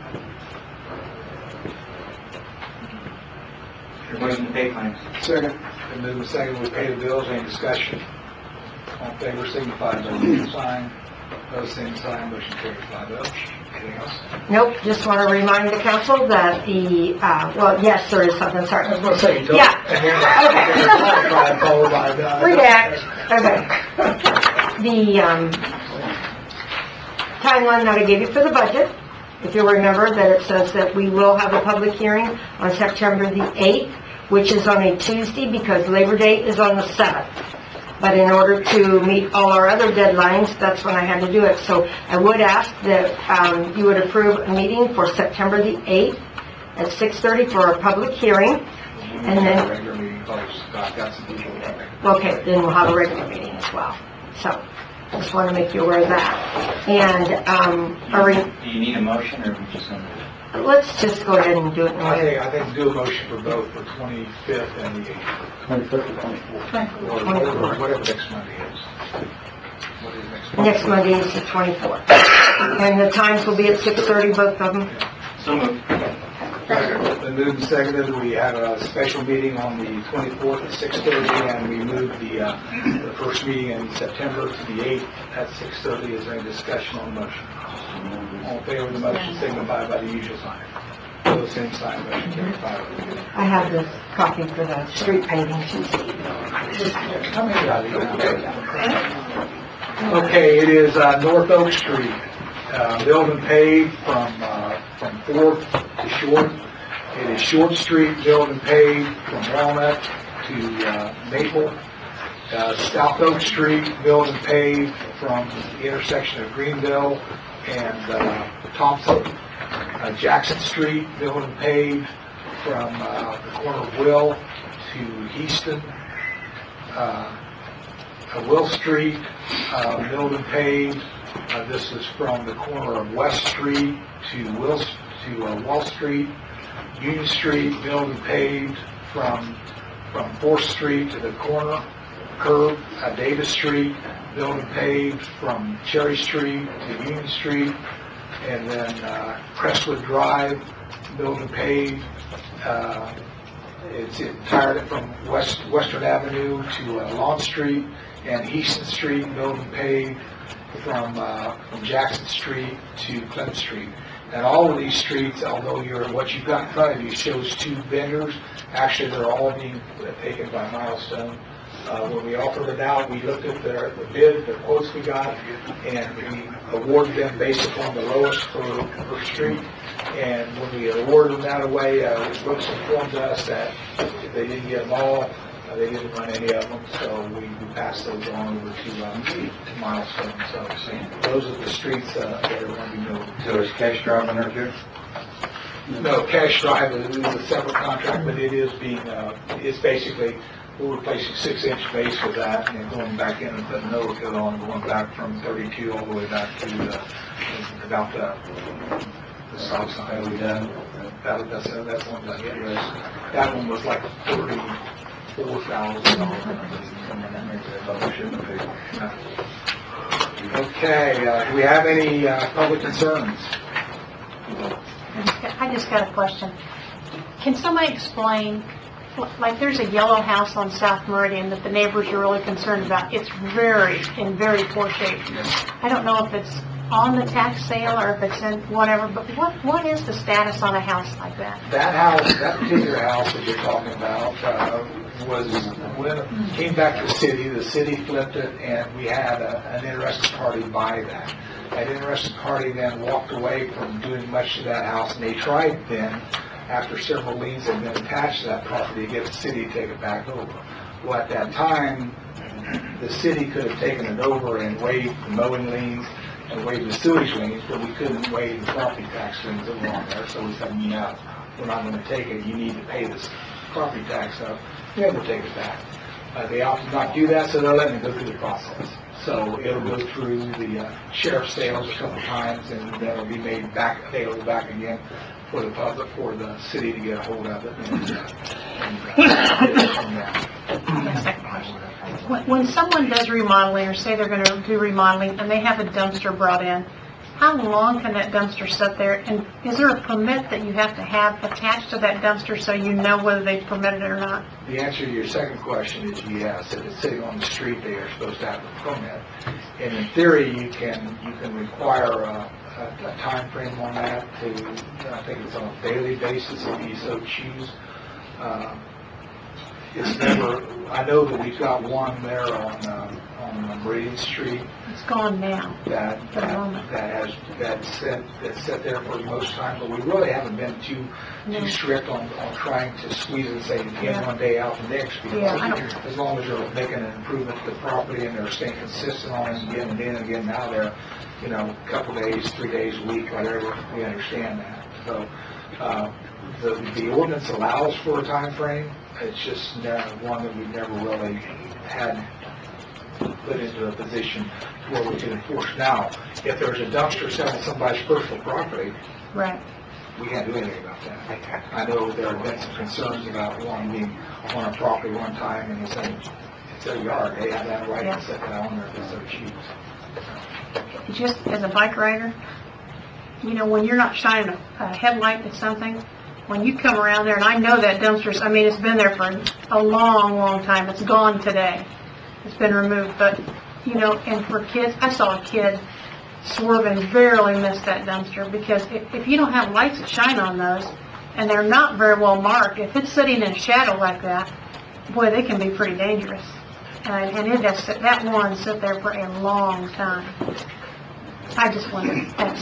Motion to pay claims. Second. And move the second, we pay the bills. Any discussion? All in favor signify by the usual sign. Opposed, same sign, motion carried five oh. Anything else? Nope, just want to remind the council that the, uh, well, yes, there is something, sorry. I was going to say, don't. Yeah. Okay. Followed by the- Redact, okay. The, um, timeline that I gave you for the budget, if you'll remember that it says that we will have a public hearing on September the eighth, which is on a Tuesday because Labor Day is on the seventh. But in order to meet all our other deadlines, that's when I had to do it. So I would ask that um, you would approve a meeting for September the eighth at six thirty for a public hearing. And then, Regular meeting, folks, I've got some people. okay, then we'll have a regular meeting as well. So just want to make you aware of that. And um, are we, Do you need a motion, or are we just going to? let's just go ahead and do it. I think, I think do a motion for both, for twenty-fifth and the eighth. Twenty-fifth or twenty-fourth? Or whatever, whatever next Monday is. What is next Monday? Next Monday is the twenty-fourth. And the times will be at six thirty, both of them. So moved. Then moved and seconded, we have a special meeting on the twenty-fourth at six thirty, and we moved the, uh, the first meeting in September to the eighth at six thirty. Is there any discussion on the motion? All in favor of the motion signify by the usual sign. Opposed, same sign, motion carried five oh. I have this copy for the street painting too. How many did I leave? Okay, it is uh, North Oak Street, uh, build and pave from, uh, from Fourth to Short. It is Short Street, build and pave from Walnut to uh, Maple. Uh, South Oak Street, build and pave from the intersection of Greenville and uh, Thompson. Uh, Jackson Street, build and pave from uh, the corner of Will to Heaston. Uh, uh, Will Street, uh, build and pave. Uh, this is from the corner of West Street to Will to uh, Wall Street. Union Street, build and paved from from Fourth Street to the corner curb. Uh, Davis Street, build and paved from Cherry Street to Union Street, and then uh, Crestwood Drive, build and paved. Uh, it's entirely from West Western Avenue to uh, Lawn Street, and Heaston Street, build and paved from uh, from Jackson Street to Clement Street. And all of these streets, although you're, what you've got in front of you shows two vendors, actually they're all being taken by Milestone. Uh, when we offered it out, we looked at the, the bid, the quotes we got, and we awarded them based upon the lowest per, per street. And when we awarded them that away, uh, Brooks informed us that if they didn't get them all, uh, they didn't run any of them, so we, we passed those on over to, um, to Milestone. So, so those are the streets uh, that are going to be built. So there's cash drive in there too? No, Cash Drive is is a separate contract, but it is being, uh, it's basically, we're replacing six-inch base with that and going back in and putting another coat on, going back from thirty-two all the way back to the, about the, the south side. Have we done? That, that's, that's one that, that one was like thirty-four thousand dollars. Okay, uh, do we have any, uh, public concerns? I just got a question. Can somebody explain, like there's a yellow house on South Meridian that the neighbors are really concerned about. It's very, in very poor shape. I don't know if it's on the tax sale or if it's in whatever, but what, what is the status on a house like that? That house, that particular house that you're talking about, uh, was, when it came back to the city, the city flipped it, and we had a, an interested party buy that. That interested party then walked away from doing much to that house, and they tried then, after several liens had been attached to that property, to get the city to take it back over. Well, at that time, the city could have taken it over and waived the mowing liens and waived the sewage liens, but we couldn't waive the property tax liens that were on there, so we said, no, we're not going to take it, you need to pay this property tax up, then we'll take it back. Uh, they opted not to do that, so they're letting it go through the process. So it'll go through the uh, sheriff's sales a couple times, and then it'll be made back, available back again for the public, for the city to get a hold of it. And, uh, and, uh, get it from there. My second question. When, when someone does remodeling, or say they're going to do remodeling, and they have a dumpster brought in, how long can that dumpster sit there? And is there a permit that you have to have attached to that dumpster so you know whether they permitted it or not? The answer to your second question is yes. If it's sitting on the street, they are supposed to have a permit. And in theory, you can you can require a, a, a time frame on that to, I think it's on a daily basis if you so choose. Uh, it's never, I know that we've got one there on, uh, on Meridian Street It's gone now. that, For the that, moment. that has, that set, that set there for most time, but we really haven't been too, No. too strict on, on trying to squeeze it and say, in Yeah. one day, out the next. because Yeah, I don't- As long as they're making an improvement to the property and they're staying consistent on it and getting it in and getting out there, you know, a couple days, three days, a week, whatever, we understand that. So, uh, the, the ordinance allows for a time frame. It's just never, one that we've never really had put into a position where we can enforce. Now, if there's a dumpster sitting on somebody's personal property, Right. we can't do anything about that. I know there have been some concerns about one being on a property one time, and he said, it's their yard, they have that right Yeah. to set that on there if they so choose. Just as a bike rider, you know, when you're not shining a, a headlight at something, when you come around there, and I know that dumpster's, I mean, it's been there for a long, long time. It's gone today. It's been removed, but, you know, and for kids, I saw a kid swerve and barely miss that dumpster, because if, if you don't have lights that shine on those, and they're not very well marked, if it's sitting in shadow like that, boy, they can be pretty dangerous. And, and it has, sit- that one sit there for a long time. I just wonder, that's,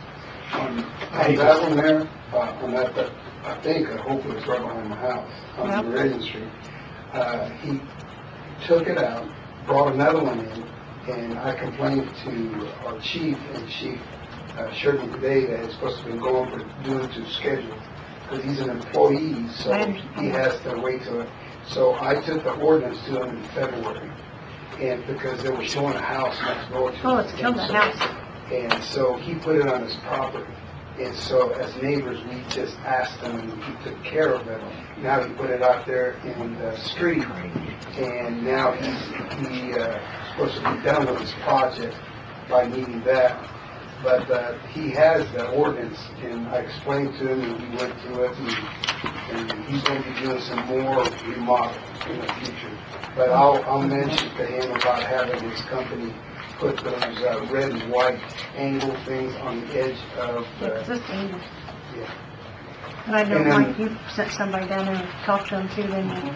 On on that one there, uh, on that, that, I think, uh, hopefully it's right behind my house, Yep. on Meridian Street. Uh, he took it out, brought another one in, and I complained to our chief, and chief uh, assured me today that it's supposed to be going for, due to schedule, because he's an employee, so I understand. he has to wait till, it- so I took the ordinance to him in February, and because they were showing a house next door to him. oh, it's killed the And so- house. And so he put it on his property. And so as neighbors, we just asked him and he took care of it. Now he put it out there in the street. And now he's, he, uh, supposed to be done with his project by meeting that. But, uh, he has the ordinance and I explained to him and he went through it and, and he's going to be doing some more remodel in the future. But I'll, I'll mention to him about having his company put those uh, red and white angle things on the edge of the, It's just dangerous. yeah. And I know, And then- Mike, you sent somebody down there and talked to them too, didn't you?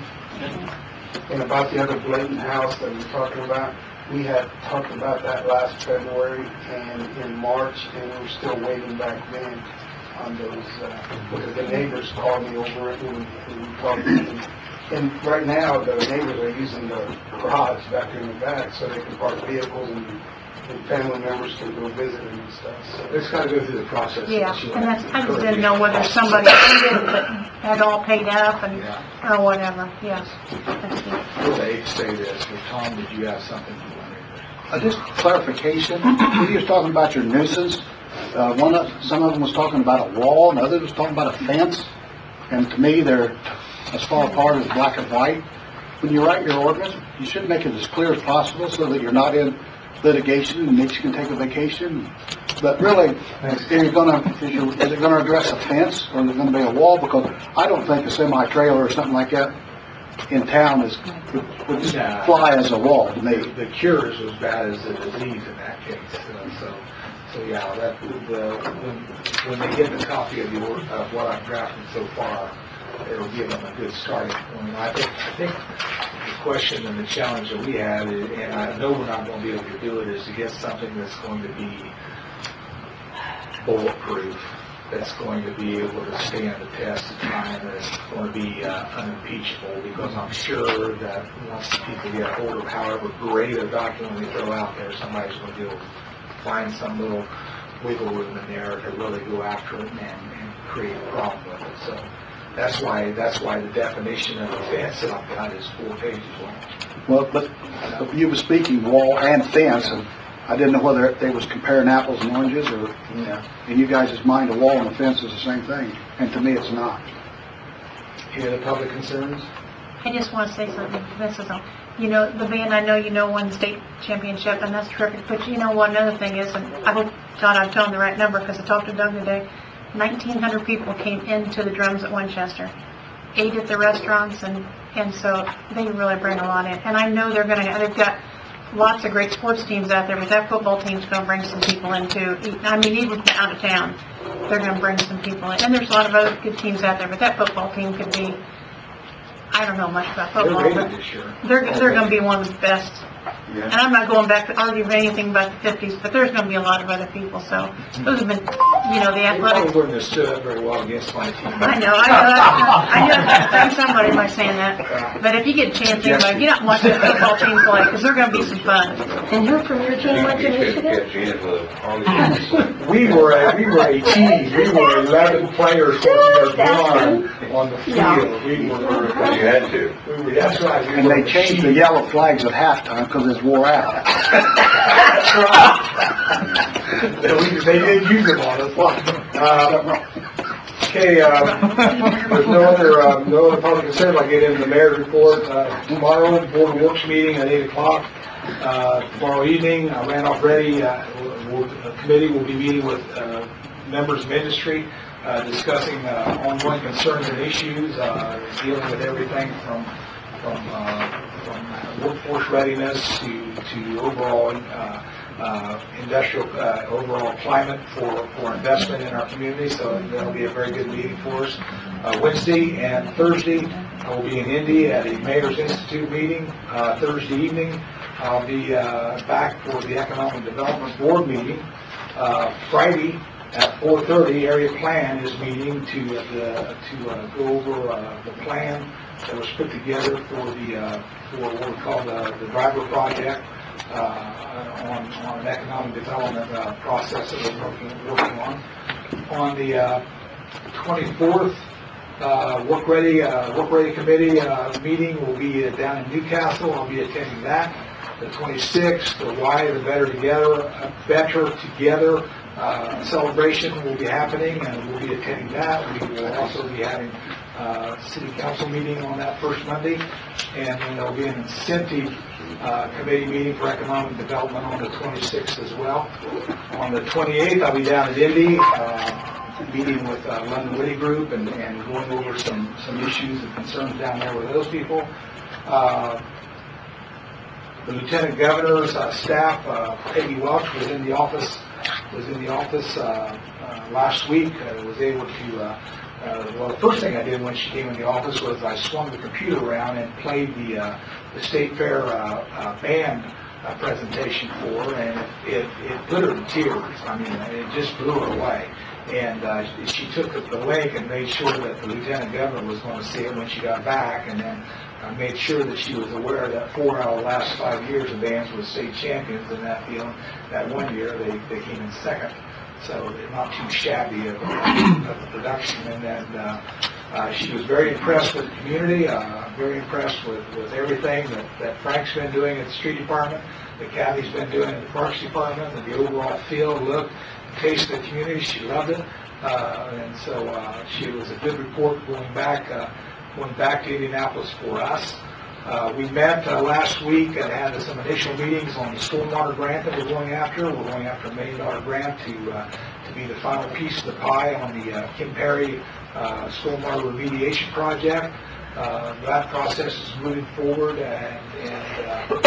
And about the other blatant house that we're talking about, we had talked about that last February and in March, and we were still waiting back then on those, uh, because the neighbors called me over it and and we talked to them. And right now, the neighbors are using the garage back in the back so they can park vehicles and, and family members can go visit them and stuff, so. It's got to go through the process. Yeah, and that's, I just didn't know whether somebody did it that had all paid up and, Yeah. or whatever, yeah. That's good. I would hate to say this, but Tom, did you have something you wanted to? Uh, just clarification, you was talking about your nuisance, uh, one of, some of them was talking about a wall, and others was talking about a fence, and to me, they're as far apart as black and white. When you write your ordinance, you should make it as clear as possible so that you're not in litigation and that you can take a vacation. But really, is it gonna, is your- is it gonna address a fence, or is it gonna be a wall? Because I don't think a semi-trailer or something like that in town is, would would Nah. fly as a wall to me. The, the cure is as bad as the disease in that case, uh, so, So, yeah, that, the, when, when they get the copy of the, or- of what I've drafted so far, it'll give them a good starting point. I think, I think the question and the challenge that we have, is, and I know we're not going to be able to do it, is to get something that's going to be bulletproof, that's going to be able to stand the test of time, that's going to be uh, unimpeachable, because I'm sure that once people get a hold of however great a document we throw out there, somebody's going to be able to find some little wiggle room in there to really go after it and, and create a problem with it. So that's why that's why the definition of a fence that I've got is four pages long. Well, but but you were speaking wall and fence, and I didn't know whether they was comparing apples and oranges, or, you know, in you guys' mind, a wall and a fence is the same thing, and to me, it's not. Any other public concerns? I just want to say something. This is all. You know, the band, I know you know, won the state championship, and that's terrific. But you know what, another thing is, and I hope, John, I'm telling the right number, because I talked to Doug today, nineteen hundred people came into the drums at Winchester, ate at the restaurants, and, and so they really bring a lot in. And I know they're going to, they've got lots of great sports teams out there, but that football team's going to bring some people in too. I mean, even from out of town, they're going to bring some people in. And there's a lot of other good teams out there, but that football team could be, I don't know much about They're football, rated but this year. they're, they're going to be one of the best. Yeah. And I'm not going back to argue anything about the fifties, but there's going to be a lot of other people, so those have been, you know, the They probably athletics. wouldn't have stood up very well against my team. I know, I know, I knew I was going to thank somebody by saying that. But if you get a chance, anyway, get out and watch that football team play, because they're going to be some fun. And who from your team went to Michigan? We were a, we were a team. We were eleven players working as one on the field. We were. You had to. We were, that's right. We And were they a changed the team. yellow flags at halftime because it's wore out. So we, they did use them on us. Uh, Okay, um, there's no other, uh, no other public concern. I'll get into the mayor's report. Uh, tomorrow, Board of Works meeting at eight o'clock. Uh, tomorrow evening, uh, Randolph Ready, uh, will, the committee will be meeting with, uh, members of industry, uh, discussing, uh, ongoing concerns and issues, uh, dealing with everything from, from, uh, from workforce readiness to, to overall, uh, uh, industrial, uh, overall climate for, for investment in our community, so that'll be a very good meeting for us. Uh, Wednesday and Thursday, I will be in Indy at a Mayor's Institute meeting. Uh, Thursday evening, I'll be, uh, back for the Economic Development Board meeting. Uh, Friday at four thirty, Area Plan is meeting to, uh, to, uh, go over, uh, the plan that was put together for the, uh, for what we call the, the driver project. Uh, on, on an economic development uh, process that we're working, working on. On the uh, twenty-fourth, uh, Work Ready, uh, Work Ready Committee uh, meeting will be uh, down in Newcastle. I'll be attending that. The twenty-sixth, the Why the Better Together, uh, Better Together uh, celebration will be happening, and we'll be attending that. We will also be having uh, city council meeting on that first Monday, and then there'll be an incentive uh, committee meeting for economic development on the twenty-sixth as well. On the twenty-eighth, I'll be down at Indy, uh, meeting with uh, London Witty Group and, and going over some, some issues and concerns down there with those people. Uh, the Lieutenant Governor's uh, staff, uh, Peggy Welch, was in the office, was in the office uh, uh, last week. Uh, was able to uh, Uh, well, the first thing I did when she came in the office was I swung the computer around and played the, uh, the State Fair uh, uh, band uh, presentation for her, and it, it, it put her in tears. I mean, it just blew her away. And uh, she took the link and made sure that the Lieutenant Governor was going to see it when she got back, and then uh, made sure that she was aware that four out of the last five years the bands were state champions, and that, you know, that one year they, they came in second. So they're not too shabby of, of the production. And then uh, uh, she was very impressed with the community, uh, very impressed with, with everything that, that Frank's been doing at the street department, that Kathy's been doing at the parks department, and the overall feel, look, taste of the community. She loved it. Uh, and so uh, she was a good report going back, uh, going back to Indianapolis for us. Uh, we met uh, last week and had some initial meetings on the stormwater grant that we're going after. We're going after a million dollar grant to uh, to be the final piece of the pie on the uh, Kim Perry uh, stormwater remediation project. Uh, that process is moving forward, and, and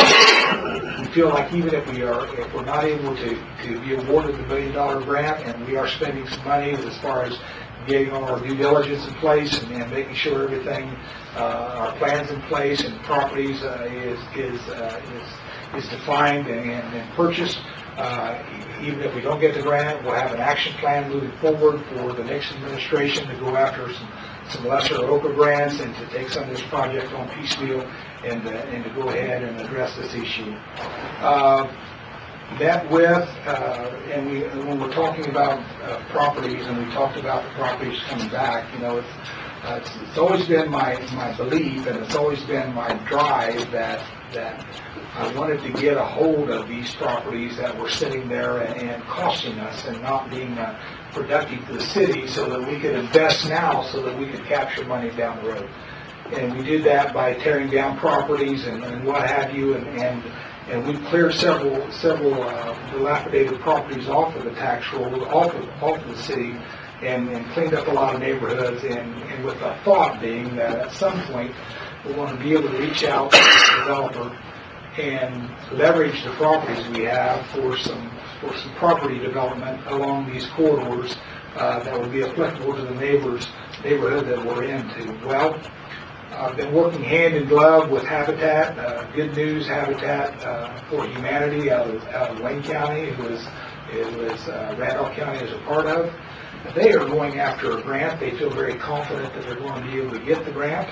uh, we feel like even if we are, if we're not able to, to be awarded the million dollar grant, and we are spending some money as far as getting all our due diligence in place and, and making sure everything, uh, our plans in place and properties uh, is is, uh, is is defined and, and, and purchased. Uh, even if we don't get the grant, we'll have an action plan moving forward for the next administration to go after some, some lesser local grants and to take some of this project on piecemeal and, uh, and to go ahead and address this issue. Uh, That with, uh, and we, when we're talking about uh, properties, and we talked about the properties coming back, you know, it's, uh, it's, it's always been my, my belief, and it's always been my drive that, that I wanted to get a hold of these properties that were sitting there and, and costing us and not being uh, productive to the city, so that we could invest now so that we could capture money down the road. And we did that by tearing down properties and, and what have you, and, and And we've cleared several several uh, dilapidated properties off of the tax roll, off of, off of the city, and, and cleaned up a lot of neighborhoods. And, and with the thought being that at some point we want to be able to reach out to the developer and leverage the properties we have for some for some property development along these corridors uh, that will be applicable to the neighbors neighborhood that we're into. Well, I've been working hand in glove with Habitat, uh, Good News Habitat uh, for Humanity out of, out of Wayne County, who is, it was uh, Randolph County is a part of. They are going after a grant. They feel very confident that they're going to be able to get the grant.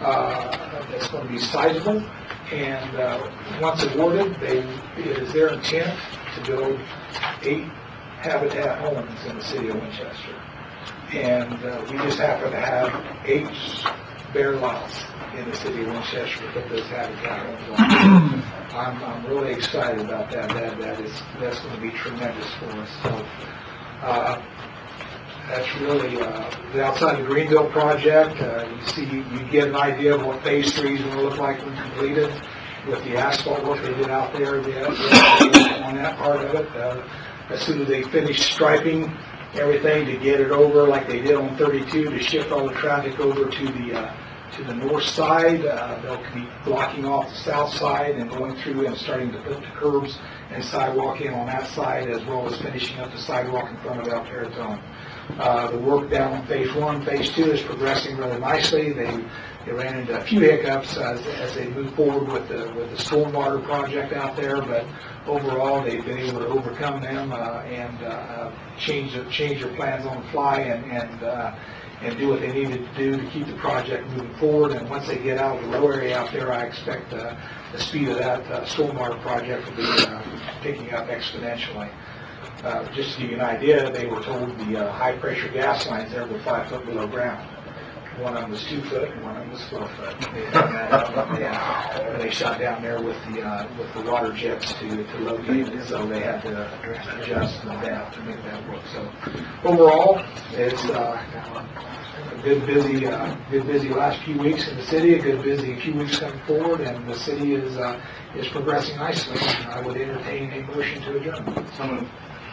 Uh, that's going to be sizable, and uh, once awarded, they, it is their intent to build eight Habitat homes in the city of Winchester. And uh, we just happen to have eight bare lots in the city of Winchester to put those Habitat homes on. I'm, I'm really excited about that. That that is that's going to be tremendous for us. So uh, that's really uh, the outside of the Greenville project. Uh, you see, you, you get an idea of what phase three is going to look like when completed with the asphalt work they did out there. They had, they had on that part of it. Uh, as soon as they finish striping everything to get it over like they did on thirty-two to shift all the traffic over to the uh, to the north side. Uh, they'll be blocking off the south side and going through and starting to put the curbs and sidewalk in on that side, as well as finishing up the sidewalk in front of El Paratone. Uh, the work down on phase one, phase two is progressing really nicely. They they ran into a few hiccups as, as they move forward with the with the stormwater project out there, but overall they've been able to overcome them uh, and uh, change change their plans on the fly and and uh, and do what they needed to do to keep the project moving forward. And once they get out of the low area out there, I expect uh, the speed of that uh, stormwater project will be uh, picking up exponentially. Uh, just to give you an idea, they were told the uh, high-pressure gas lines there were five foot below ground. One of them was two foot, and one of them was four foot. They found that out when they, uh, when they shot down there with the uh, with the water jets to, to locate it, so they had to adjust and adapt to make that work. So overall, it's uh, a good busy, uh, good busy last few weeks in the city, a good busy few weeks coming forward, and the city is uh, is progressing nicely. I would entertain a motion to adjourn. Someone.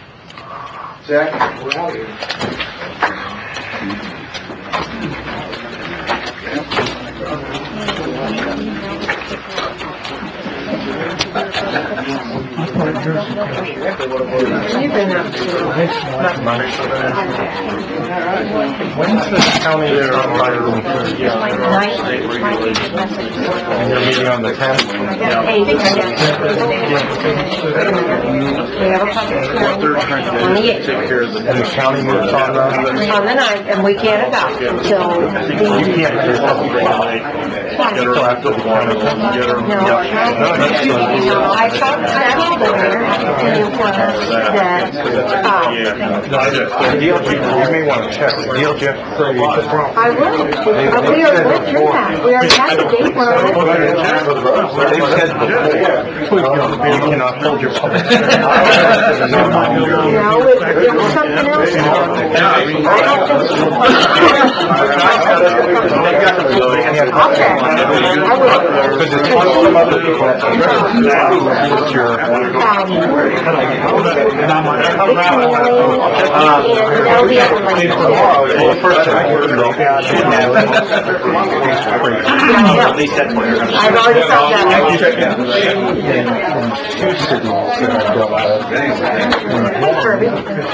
Zach, we're out of You've been up to... When's the county there on and you're meeting on the tenth? We have a public hearing on the eighth. And the county moves on that? On the ninth, and we can't adopt until the... You can't get after the county. No, no, I talked to several there, and it was that, uh, The D L G, you may want to check, the D L G. I will, but we are, we're through that, we already got the date, we're on it. They've said you cannot hold your public. No, it, it was something else. I don't think. I'll check. I will. Because it's some other people that it's your. And I'm on it. And there'll be other ones. Well, first, I know. At least that's what you're gonna. I've already found that out. In, in two cities that I dealt with, Hey, Kirby.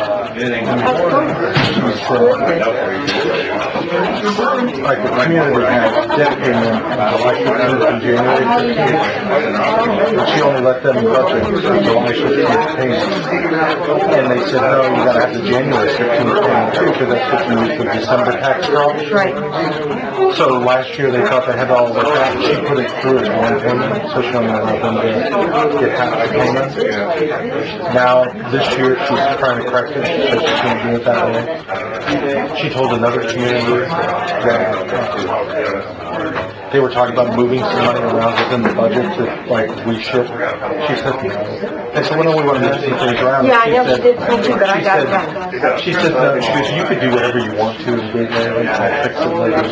like the community had debt payment, like the end of January fifteenth, but she only let them budget for July fifteenth payment. And they said, no, you gotta have the January fifteenth payment too, because that's what you use for December tax drops. Right. So last year they thought they had all of that, she put it through as one payment, so she only allowed them to get half the payment. Now, this year, she's trying to correct it, she said she can't do it that way. She told another community that they were talking about moving some money around within the budget to, like, reshift. She said, no. I said, well, no, we want to move some things around. Yeah, I She know said- she did me too, but I she got it said- back. She said, no, she goes, you could do whatever you want to, and I'll fix it later.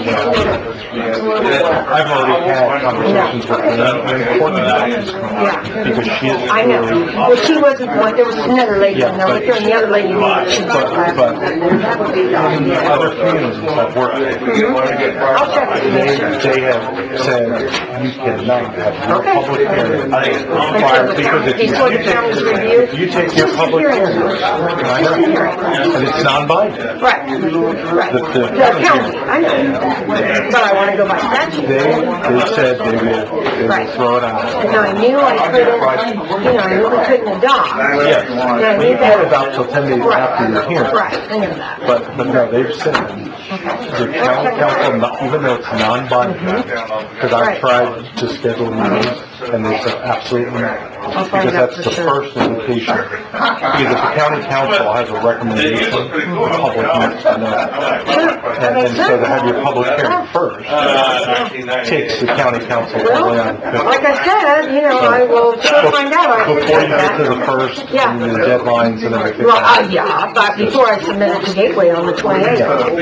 I've already had conversations with them in Portland, Yeah. because she is. I know. Well, she wasn't one, there was another lady in there with her, and the other lady needed to But, but That would be the in idea. other communities I've worked with, I'll check it to they, make sure. they have said you cannot have your Okay. public hearing Until prior, the because county, if you, before the you take, county's review. if you take your public hearing, I know, and it's non-binding. Right, right. The- the The county, I know. But I want to go by statute. They, they said they will, they will throw it out. And I knew I couldn't, you know, I knew we couldn't adopt. Yes, Yeah, I but knew you can't that. adopt till ten days after your hearing. Right, I know that. But, but no, they've said, the county council, not- even though it's non-binding, because I've Right. tried to schedule meetings, and they said absolutely not. I'll find Because out that's for the sure. first indication. Because if the county council has a recommendation, the public needs to know. And, and so to have your public hearing first takes the county council Well, early on. like I said, you know, I will sure find out. I Before appreciate you get to the that. first, Yeah. and the deadlines and everything. Well, uh, yeah, but before I submit it to Gateway on the twenty-eighth.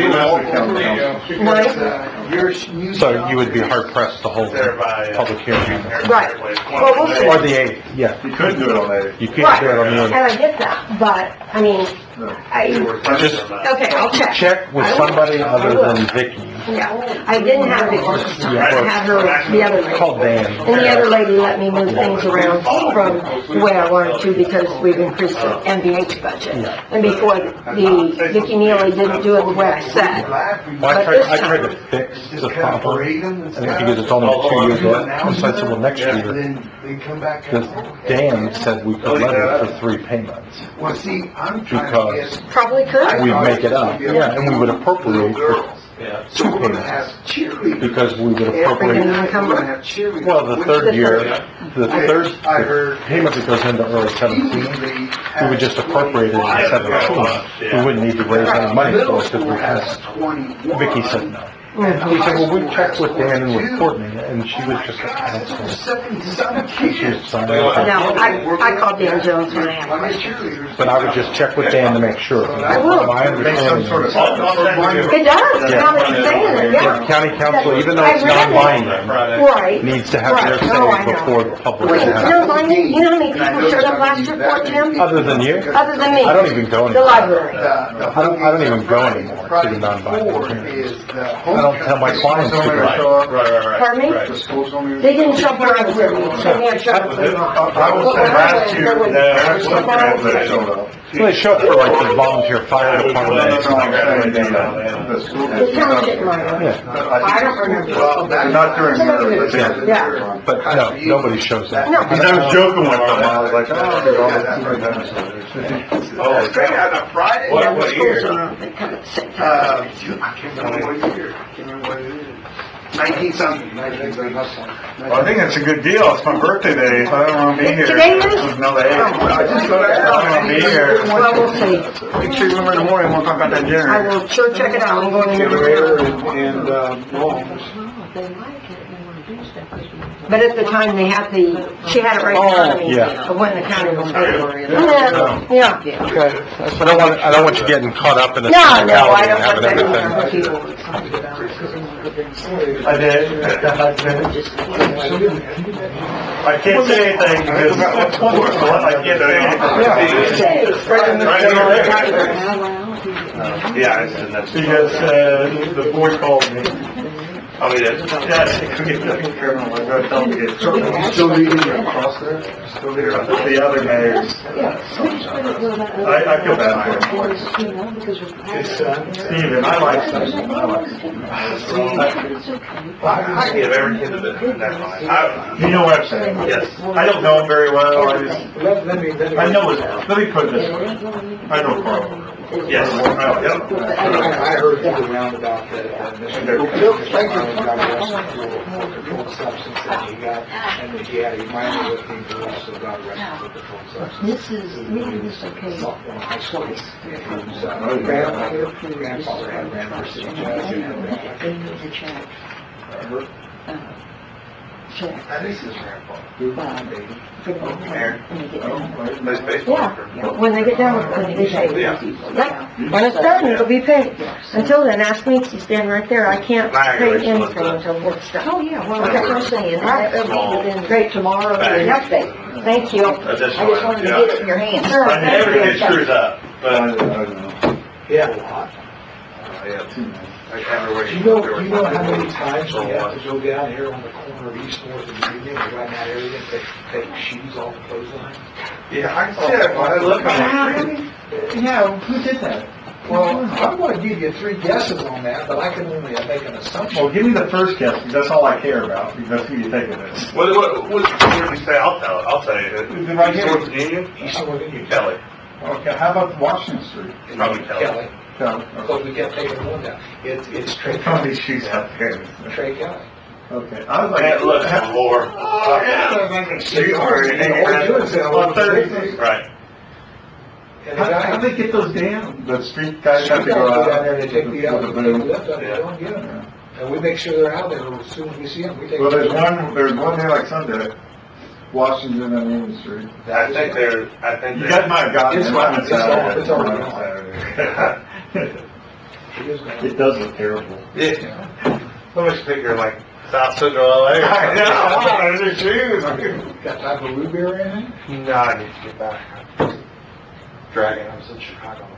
Nice. So you would be hard pressed to hold a public hearing. Right. Well, we'll see. Or the eighth, yeah. You couldn't do it on that. You can't Right, do it on the and eighth. I get that, but, I mean, I, Just okay, I'll check. check with somebody other than Vicky. Yeah, I didn't have Vicky, I had her, the other lady. Call Dan. And the other lady let me move things around from the way I wanted to because we've increased the M V H budget. And before, the, Vicky Neely didn't do it the way I said. Well, I tried, I tried to fix the problem, and because it's only a two-year debt, so I said, well, next year, because Dan said we could let her for three payments, Well, see, I'm trying to because get, Probably could. we'd make it up, yeah, and we would appropriate for two we're gonna have payments, cheerleaders. because we would Freaking appropriate, We're encumber. gonna have cheerleaders. well, the which third is year, the I- third, I the heard payment that goes into early seventeen, easily we would just appropriate it in seventeen, we wouldn't need to raise any money for it, because we has had, twenty-one. Vicky said no. Mhm. He said, well, we checked with Dan and with Courtney, and she was just, I don't know. Seventy-seven She kids. was signing No, up. I, I called Dan Jones when I had Like questions. cheerleaders. But I would just check with Dan to make sure. I will. My understanding is, It does, now that you're saying it, yeah. the county council, even though I it's read it. non-binding, Right. needs to have their Right. Oh, I say know. before the public. Wait, has no, it. I mean, you know how many people showed up last year for it, Tim? Other than you? Other than me? I don't even go The anymore. library. I don't, I don't even go anymore to the non-binding hearings. I don't tell my clients to go. Pardon me? They didn't show up when I was there, so they had showed up later on. I will say last year, They were- there were some grants that showed up. Well, they show up for like the volunteer fire department. The township might. Yeah, I don't remember. Not during your, Yeah. but no, nobody shows up. No. because I was joking with them, I was like, oh, they're all the Oh, Straight out on Friday? Yeah, the what schools year? are on, they come at the same time. Uh, I can't remember what year. I can't remember what it is. Nineteen something. Well, I think it's a good deal. It's my birthday day, so I don't want to be here. Today is? No, they, I just thought I don't want to be here. Well, we'll see. Make sure you remember in the morning, we'll talk about that I dinner. will sure check it out, I'm going in the And, uh, well, But at the time, they had the, she had it right in front of me. Oh, yeah. Of when the county was paid. Yeah, yeah. Okay. I don't want, I don't want you getting caught up in a No, no, I technicality don't and want having that everything. either. I did. I can't say anything because I can't say anything. Yeah, I said that's. Because, uh, the board called me. Oh, he did? Yes, he could get criminal, I'm gonna tell him to get trouble. You still reading across there? Still reading? The other mayors. I, I feel bad for him. His son? Steven, I like Steven, I like Steven. I give every kid a bit, never mind. I- You know what I'm saying? Yes. I don't know him very well, I just, Let, let me, let me. I know his, let me put it this way. I know Carl. Yes. I- yep. I, I heard through the roundabout that, uh, Mister Brown got arrested for controlled substance that he got, and that he had a minor with him who also got arrested for controlled substance. This is, really this okay. Sophomore in high school. And he was, uh, grandfather, grandfather had ran for city judge and had that. They need to check, uh, check. That is his grandfather. Um, Baby. for the mayor. When they get done. Nice baseball. Yeah, when they get done with it, they pay. Yeah. Yep, when it's done, it'll be paid. Until then, ask me, you stand right there, I can't Niagara pay was anything the- until work's done. Oh, yeah, well, that's what I'm saying. Right. That'll be within, great, tomorrow, or the next day. Thank you. I just wanted to get it in your hands. Sure. I mean, every kid screws up, but. I know. Yeah, a lot. Yeah, too many. I can't remember. Do you know, you know how many times we have to go down here on the corner of East North and Union and right in that area and take, take shoes off the clothesline? Yeah, I see it, when I look at it. Yeah, who did that? Well, I'm gonna give you three guesses on that, but I can only make an assumption. Well, give me the first guess, because that's all I care about, because that's who you think it is. What, what, what, what did you say? I'll tell, I'll tell you. Is it right here? North Union? East North Union. Kelly. Okay, how about Washington Street? Probably Kelly. Kelly, Kelly, because we kept taking one down. It's, it's Trey How Kelly. many shoes out there? Trey Kelly. Okay, I was like. That looks more. Oh, yeah, like a You shoe. are hanging around on thirty. Right. And the How, how'd guy, they get those down? The street guys have we to gotta go go out down there and with take the the, uh, with the take the boom. lift up and go and get them. And we make sure they're out there as soon as we see them, we take. Well, there's them. one, there's one there like Sunday, Washington and Union Street. I think they're, I think You they're. guys might have gotten It's it. fine. It's all- it's already On gone. Saturday. It is gonna- It does look terrible. Yeah. Let me figure like South Central L A. I know, there's shoes. Got time for root beer or anything? No, I need to get back. Dragging, I was in Chicago.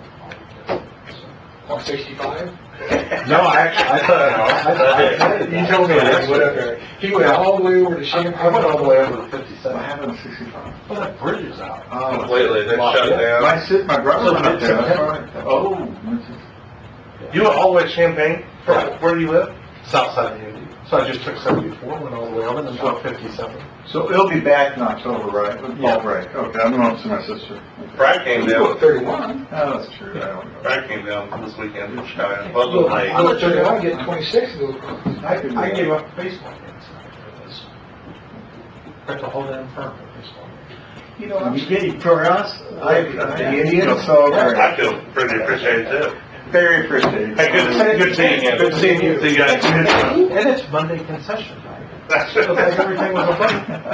On sixty-five? No, I actually, I thought, I thought, You told me that, he went up there. He went all the way over to Champaign. I went all the way over to fifty-seven. I have it on sixty-five. Well, that bridge is out. Oh. Completely, they shut it down. My sit, my brother went up there, that's right. Oh, this is- You went all the way to Champaign? Right. Where do you live? South side of Indy. So I just took seventy-four, went all the way over, and then took fifty-seven. so it'll be back in October, right? With fall break. Okay, I'm going to see my sister. Brad came You go down, thirty-one. Oh, that's true, I don't know. Brad came down this weekend from Chicago, but a You little go late. you go thirty-one, get twenty-six, and go. I, I gave up baseball games for this. Got the whole damn firm for baseball. You know, I'm. You get, for us, I, The you Indians? feel so great. I feel pretty appreciated too. Very appreciated. Hey, good, good seeing you. Good seeing you. See you guys. And it's Monday concession night. That's Looked like everything was okay.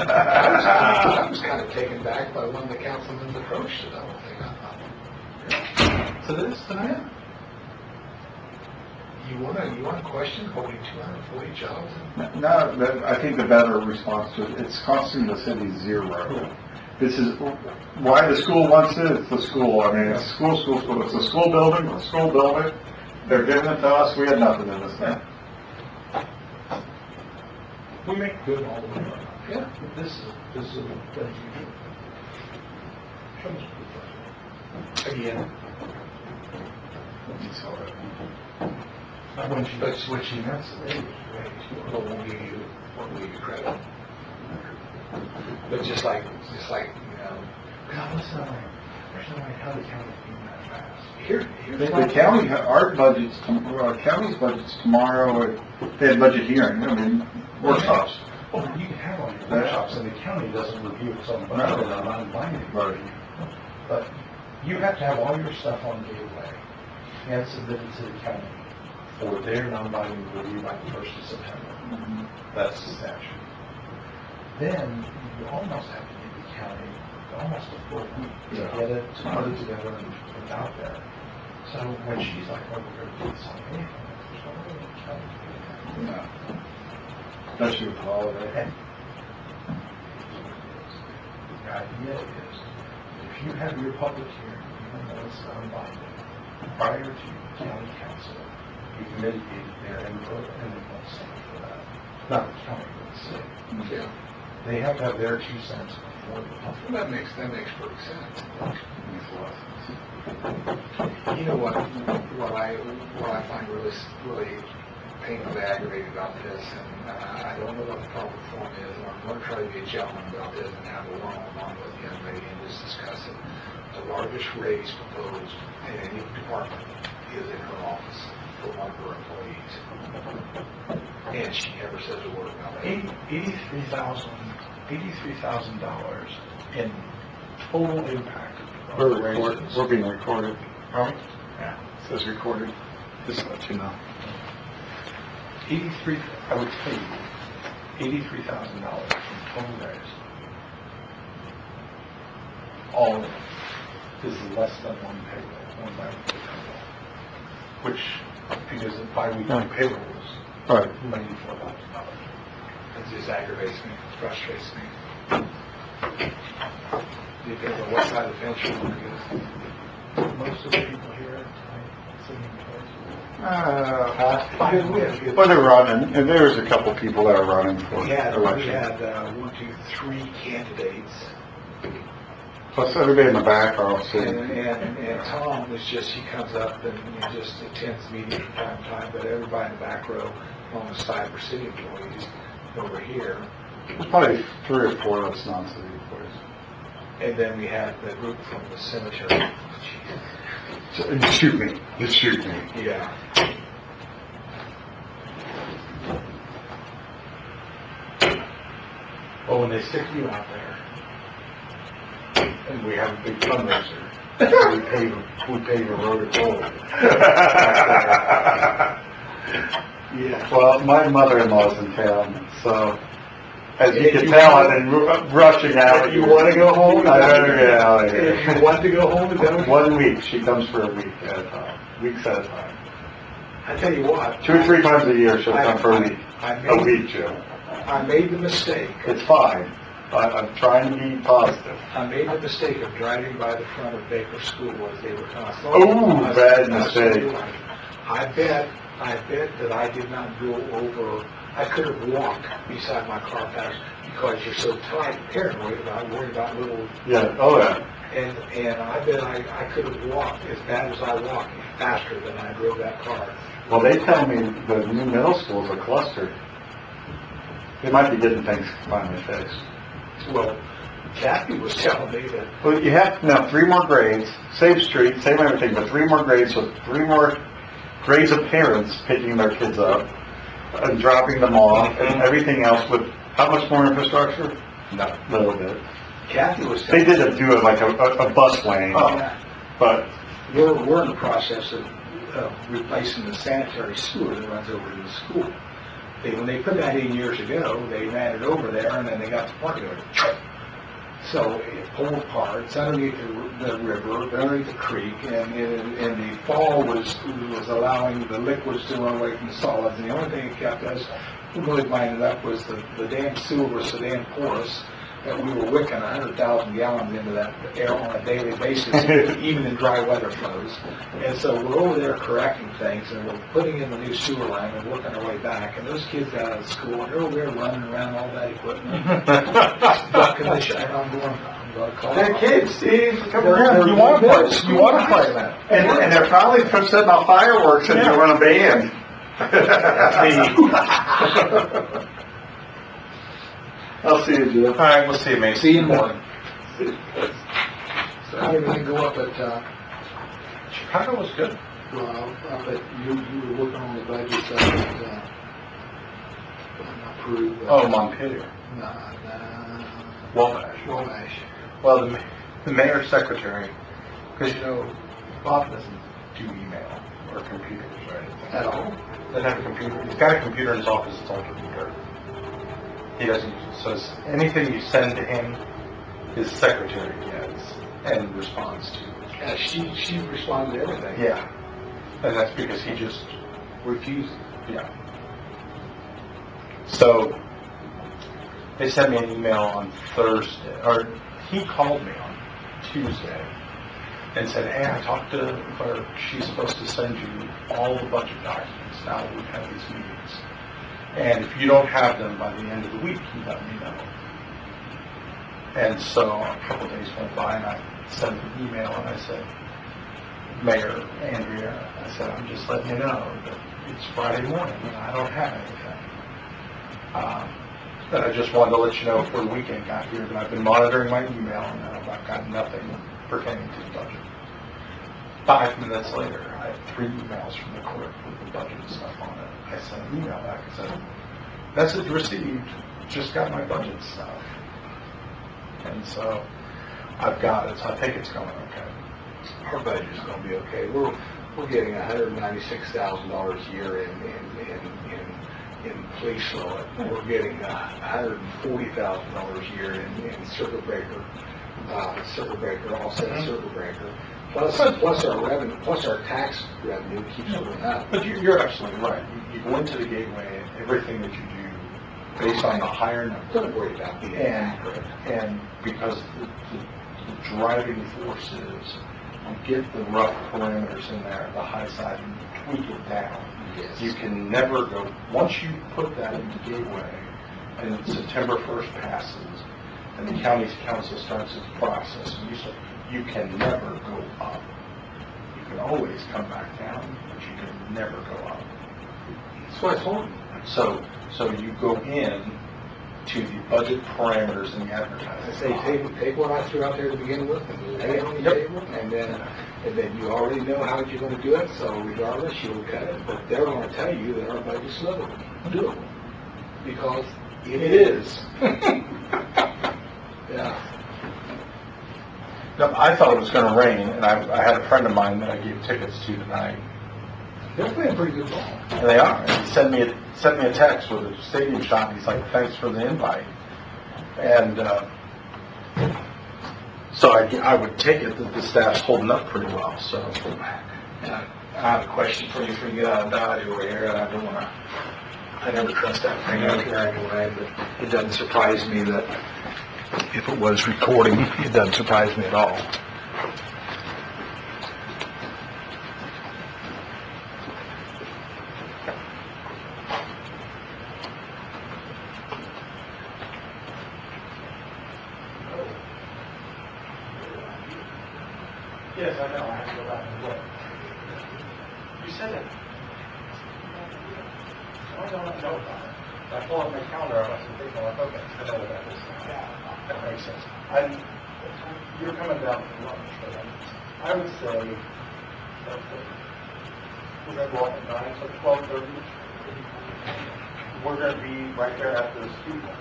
I was kind of taken back by one of the councilmen's approach to the whole thing. I thought, So this tonight? You wanna, you wanna question holding two hundred and forty jobs? No, that- I think the better response to it, it's costing the city zero. This is, why the school wants it, it's the school, I mean, it's school, school, school, it's a school building, it's a school building, they're giving it to us, we had nothing in this thing. We make good all the way around. Yeah. This is, this is, that's usual. Again, When she, but when she meant it, but we'll give you, we'll give you credit. But just like, just like, you know, God, listen, I'm like, there's no way how the county being that fast. here, The here's the my. county, our budget's, tom- our county's budget's tomorrow, they had budget hearing, I mean, workshops. Well, you can have all your workshops, and the county doesn't review its own budget, and I'm not binding. Right. But you have to have all your stuff on Gateway and submitted to the county for their non-binding review by the first of September. That's the statute. Then you almost have to give the county almost a full week to Yeah. get it, to put it together and put it out there. So when she's like, oh, we're going to do this on anything, there's no way the county can do that. Yeah. Especially with holiday. The idea is, if you have your public hearing, even though it's non-binding, prior to the county council we committed their input, and they don't stand for that. Not the county, but the city. Yeah. They have to have their two cents before the public. That makes, that makes perfect sense. Makes a lot of sense. You know what, what I, what I find really, really painfully aggravating about this, and uh, I don't know what the proper form is, and I'm going to try to be a gentleman about this and have a one-on-one with the young lady and just discuss it. The largest raise proposed in any department is in her office for one of her employees. And she never says a word about it. Eighty, eighty-three thousand, eighty-three thousand dollars in total impact. of We're recorded, raises. we're being recorded. Huh? Yeah, it says recorded. Just to let you know. Eighty-three, I would tell you, eighty-three thousand dollars in total raise. All of it is less than one payroll, one bi-weekly payroll. Which, because the bi-weekly payroll is Right. ninety-four thousand dollars. It just aggravates me, frustrates me. Depends on what side of the fence you're on, I guess. Most of the people here are sitting in place. Uh, but they're running, and there's a couple people that are running for We had, we election. had, uh, one, two, three candidates, Plus everybody in the back are all and, sitting. and, and Tom is just, he comes up and he just attends meetings from time to time, but everybody in the back row on the side were city employees over here. There's probably three or four that's non-city employees. And then we had the group from the cemetery. So, you shoot me, you shoot me. Yeah. Well, when they stick you out there, and we have a big fundraiser, we pave, we pave a road of gold. Yeah. Well, my mother-in-law's in town, so as you If can you tell, want- I've been ru- rushing out. If you wanna go home, I is that better what- get out of If here. you want to go home, is that what you- One week, she comes for a week at a time, weeks at a time. I tell you what. Two or three times a year, she'll come for a week. I A made, week, Joe. I made the mistake, It's fine. I, I'm trying to be positive. I made the mistake of driving by the front of Baker School as they were crossing. Oh, bad mistake. I bet, I bet that I did not go over, I could have walked beside my car pass because you're so tight, paranoid about, worried about little, Yeah, oh yeah. and, and I bet I, I could have walked as bad as I walked, faster than I drove that car. Well, they tell me the new middle schools are clustered. They might be getting things finally fixed. Well, Kathy was telling me that Well, you have, no, three more grades, same street, same everything, but three more grades, so three more grades of parents picking their kids up and dropping them off and everything else with, how much more infrastructure? No, a little bit. Kathy was They telling me. did do it like a, a, a bus lane, Yeah. but We're, we're in the process of, of replacing the sanitary sewer that runs over to the school. They, when they put that in years ago, they ran it over there and then they got the park over. So it pulled apart, it's underneath the, the river, underneath the creek, and, and, and the fall was, was allowing the liquids to run away from the solids. And the only thing that kept us from really lining it up was the, the damn sewer was so damn porous that we were wicking a hundred thousand gallons into that air on a daily basis, even in dry weather flows. And so we're over there correcting things, and we're putting in the new sewer line and working our way back. And those kids got out of school, and they're over there running around all that equipment. Ducking the shit, and I'm going, I'm going to call. they're kids, Steve, come They're- on, they're you want to middle play, school you want to kids. play that. And, and they're probably setting off fireworks and doing a band. That's I'll see you, Jim. All right, we'll see you, Mason. See you in the morning. So how did everything go up at, uh, Chicago was good. well, up at, you, you were working on the budget stuff at, uh, not Peru, but. Oh, Montpelier. Nah, nah. Wabash. Wabash. Well, the, ma- the mayor's secretary, because you know, Bob doesn't do email or computers or anything. At all? Doesn't have a computer. He's got a computer in his office, it's on computer. He doesn't use it. So it's- anything you send to him, his secretary gets and responds to. Yeah, she, she responded to everything. Yeah. And that's because he just, Refused. yeah. So, they sent me an email on Thursday, or he called me on Tuesday, and said, hey, I talked to the clerk, she's supposed to send you all the budget documents now that we've had these meetings. And if you don't have them by the end of the week, you let me know. And so a couple days went by and I sent an email and I said, Mayor Andrea, I said, I'm just letting you know that it's Friday morning and I don't have anything. Um, and I just wanted to let you know before the weekend got here that I've been monitoring my email and I've got nothing pertaining to the budget. Five minutes later, I had three emails from the clerk with the budget and stuff on it. I sent an email back and said, message received, just got my budget stuff. And so I've got it, so I think it's going okay. Our budget's gonna be okay. We're, we're getting one hundred ninety-six thousand dollars a year in, in, in, in, in police law. We're getting uh, one hundred forty thousand dollars a year in, in circuit breaker, uh, circuit breaker, offset Mhm. circuit breaker. Plus, plus our revenue, plus our tax revenue keeps going up. But you- you're absolutely right. You- You go into the gateway and everything that you do based on the higher number. Don't worry about being And, accurate. and because the, the, the driving force is you get the rough parameters in there, the high side, and you tweak it down. Yes. You can never go, once you put that into gateway and September first passes and the county council starts its process, and you say, you can never go up. You can always come back down, but you can never go up. That's what I told you. So, so you go in to the budget parameters and the I advertising. say, take, take what I threw out there to begin with and lay it on the Yep. table, and then, and then you already know how you're gonna do it, so regardless, you'll cut it, but they're gonna tell you that our budget's livable, doable, because it is. Yeah. No, I thought it was gonna rain, and I, I had a friend of mine that I gave tickets to tonight, They're playing pretty good ball. and they are. And he sent me a, sent me a text with a stadium shot, and he's like, thanks for the invite. And, uh, so I, I would take it that the staff's holding up pretty well, so. Yeah, I have a question for you before you get out of Dodge over here, and I don't wanna, I never trust that thing out here anyway, but it doesn't surprise me that if it was recording, it doesn't surprise me at all. Yes, I know, I have to go back and look. You said it. I don't know about it. I pulled up my calendar, I must have taken like, okay, I know what that is. Yeah, that makes sense. I'm, you're coming down for lunch, but I'm- I would say, that the- we're gonna go up at nine, so twelve thirty. We're gonna be right there at the speed limit.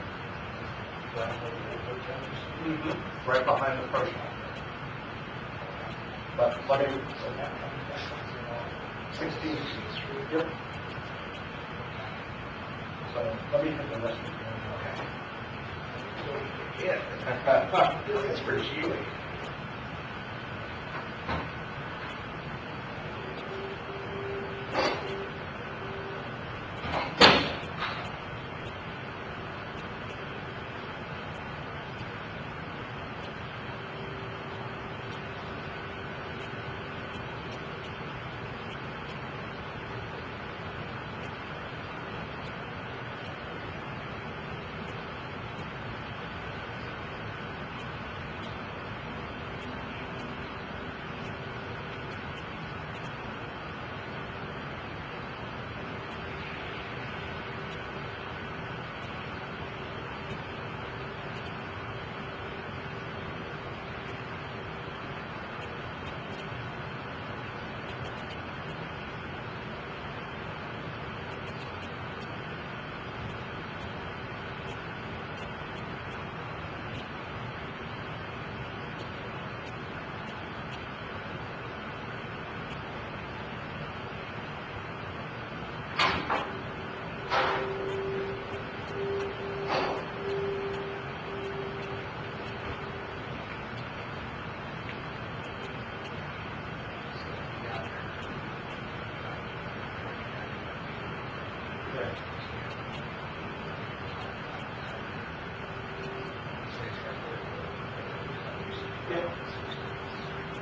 Mm-hmm. Right behind the first one. But let me, sixteen, yep. So let me hit the rest of it. Okay. Yeah. That's for you.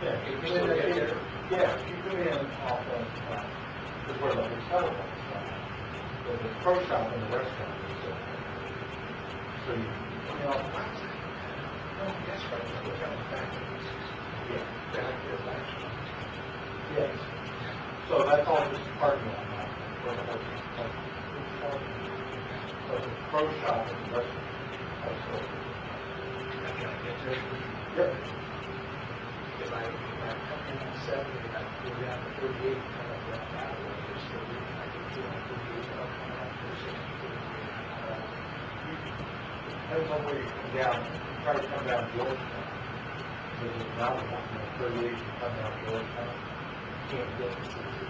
Yeah, if you come in, yeah, if you come in off of, uh, is where the hotel was, uh, the, the pro shop and the restaurant is still there. So you, you know, oh, yes, right, now look at the back of this. Yeah, back there, back shop. Yes. So that's all just a parking lot now, where the whole, like, it's parking. So the pro shop and the restaurant, that's what. I gotta get there. Yep. If I, if I come in on seventy, and I go down to thirty-eight, and come up around that way, there's thirty-eight, and I get two on thirty-eight, and I'll come out to sixty, thirty-eight, and all. Depends on where you come down, you try to come down Georgetown, there's a roundabout, you know, thirty-eight, you come down Georgetown, you can't get to sixty.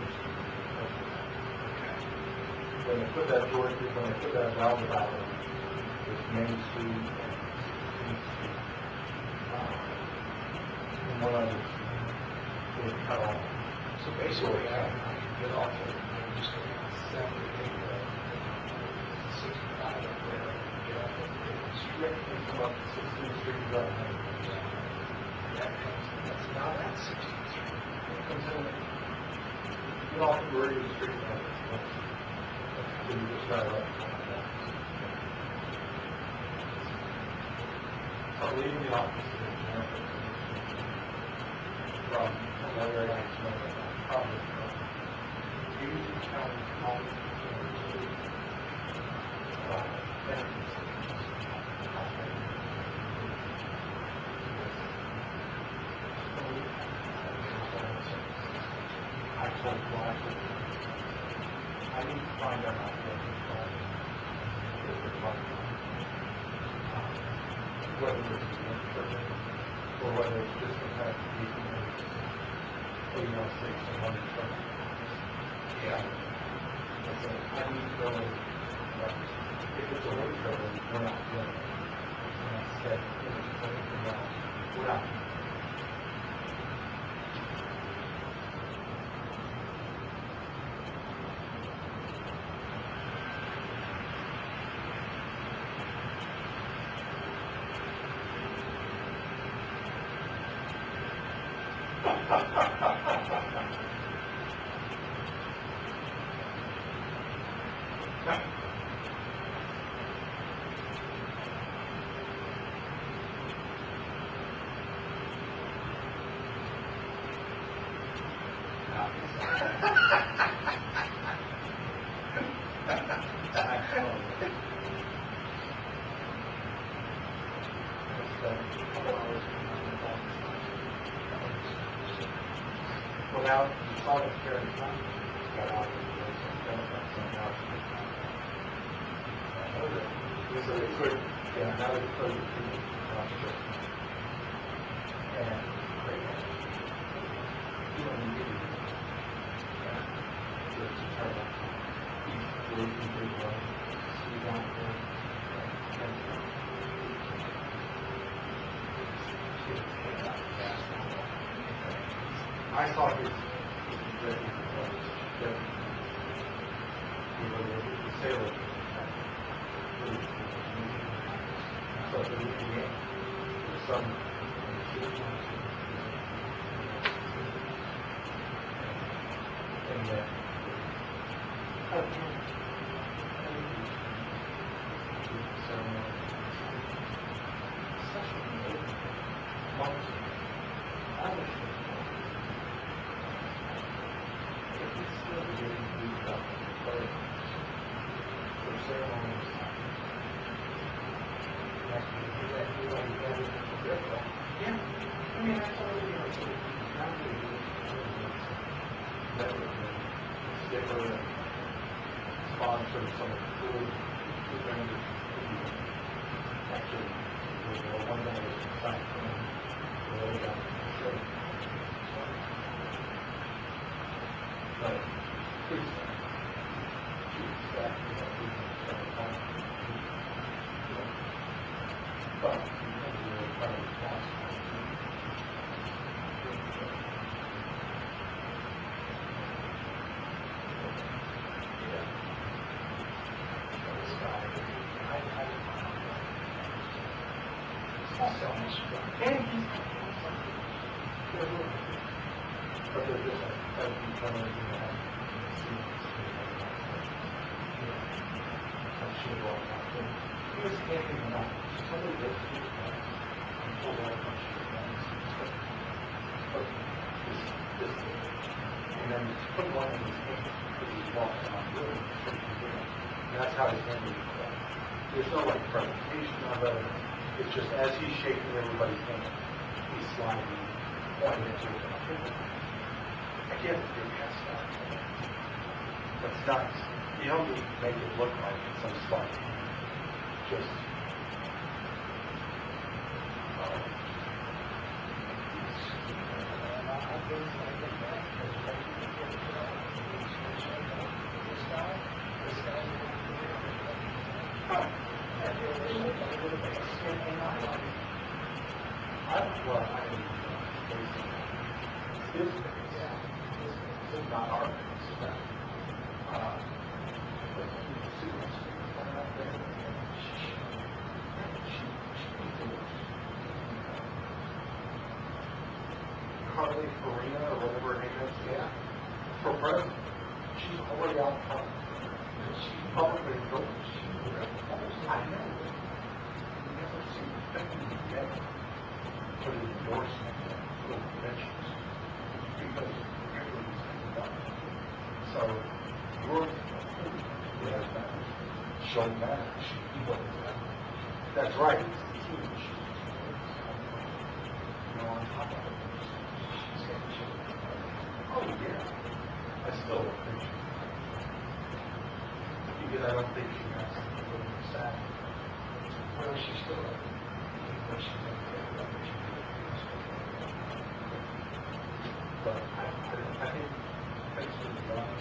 When they put that Georgetown, when they put that roundabout in, there's Main Street and sixteenth Street. And one other was cut off. So basically, I get off of, I'm just going to seventy-eight, sixty-five up there, and get off of the strip and come up to sixteenth Street Drive. That comes, that's not at sixteenth Street. It comes in, get off of Meridian Street, and that's, so you just drive up and come down. So leaving the office, from another area, probably from Union County College to uh, Memphis. I told Roger, I need to find out what the problem is, the problem, whether it's an interpreter or whether it's just a kind of people. Oh, you want to say someone in trouble? Yeah. I said, I need to know that if it's a road trouble, we're not doing it. And I said, if it's anything else, we're not doing it. Well, now, you saw that Karen got out of the race and Democrats sent out to the so they could, yeah, now they could do it. And you don't need to just to try to keep the way you do it, squeeze out there, and I saw his, his executive voice, that he was a sailor. So the beginning, some and then, such an amazing moment. I was still getting beat up for ceremonies. Yeah, I mean, that's all you know, so now we do networking, stiffer, and sponsor some of the cool events. Actually, we know one day is back from the way down the trade. But, please, keep staff, you know, we can spend time. But, you can't really find a sponsor. But they're just, as you come in, you have, see, I'm sure you'll have to. He was camping the night, somebody goes to the house, and pulled out a bunch of guns and stuff. But this, this, and then put one in his hand, because he's walking on the room, and that's how he's handling it. There's no like presentation of it, it's just as he's shaking everybody's hand, he's sliding, pointing it to it. I can't get past that. That's not, you don't need to make it look like it's some slide. Just, I, well, I mean, this is this is not our base, that, uh, but the students coming up there, and she, she, she, Carly Farina, or whatever her name is, yeah, for president, she's already out front. She publicly knows she would have proposed, I know. We never seen the thing together for the endorsement of the conventions, because everybody's been done. So, your who has that, shown that, she, he wasn't that. That's right, it's huge. You know, on top of it, she's got children. Oh, yeah. I still don't think she because I don't think she has to go to the side. Well, she's still up. But she's not there. But I, I think thanks to the God,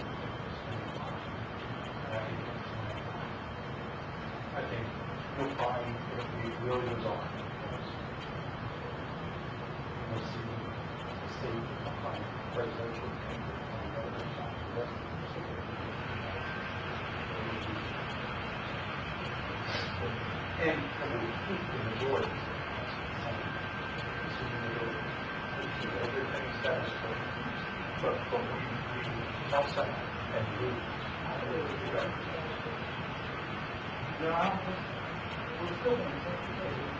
and I think it's I think you'll find if we really resolve it, we'll see the state behind presidential candidate on the other side of the rest of the state. And we will keep the majority. So we keep everything status quo. But, but we, we outside and move. No, we're still going to take the day.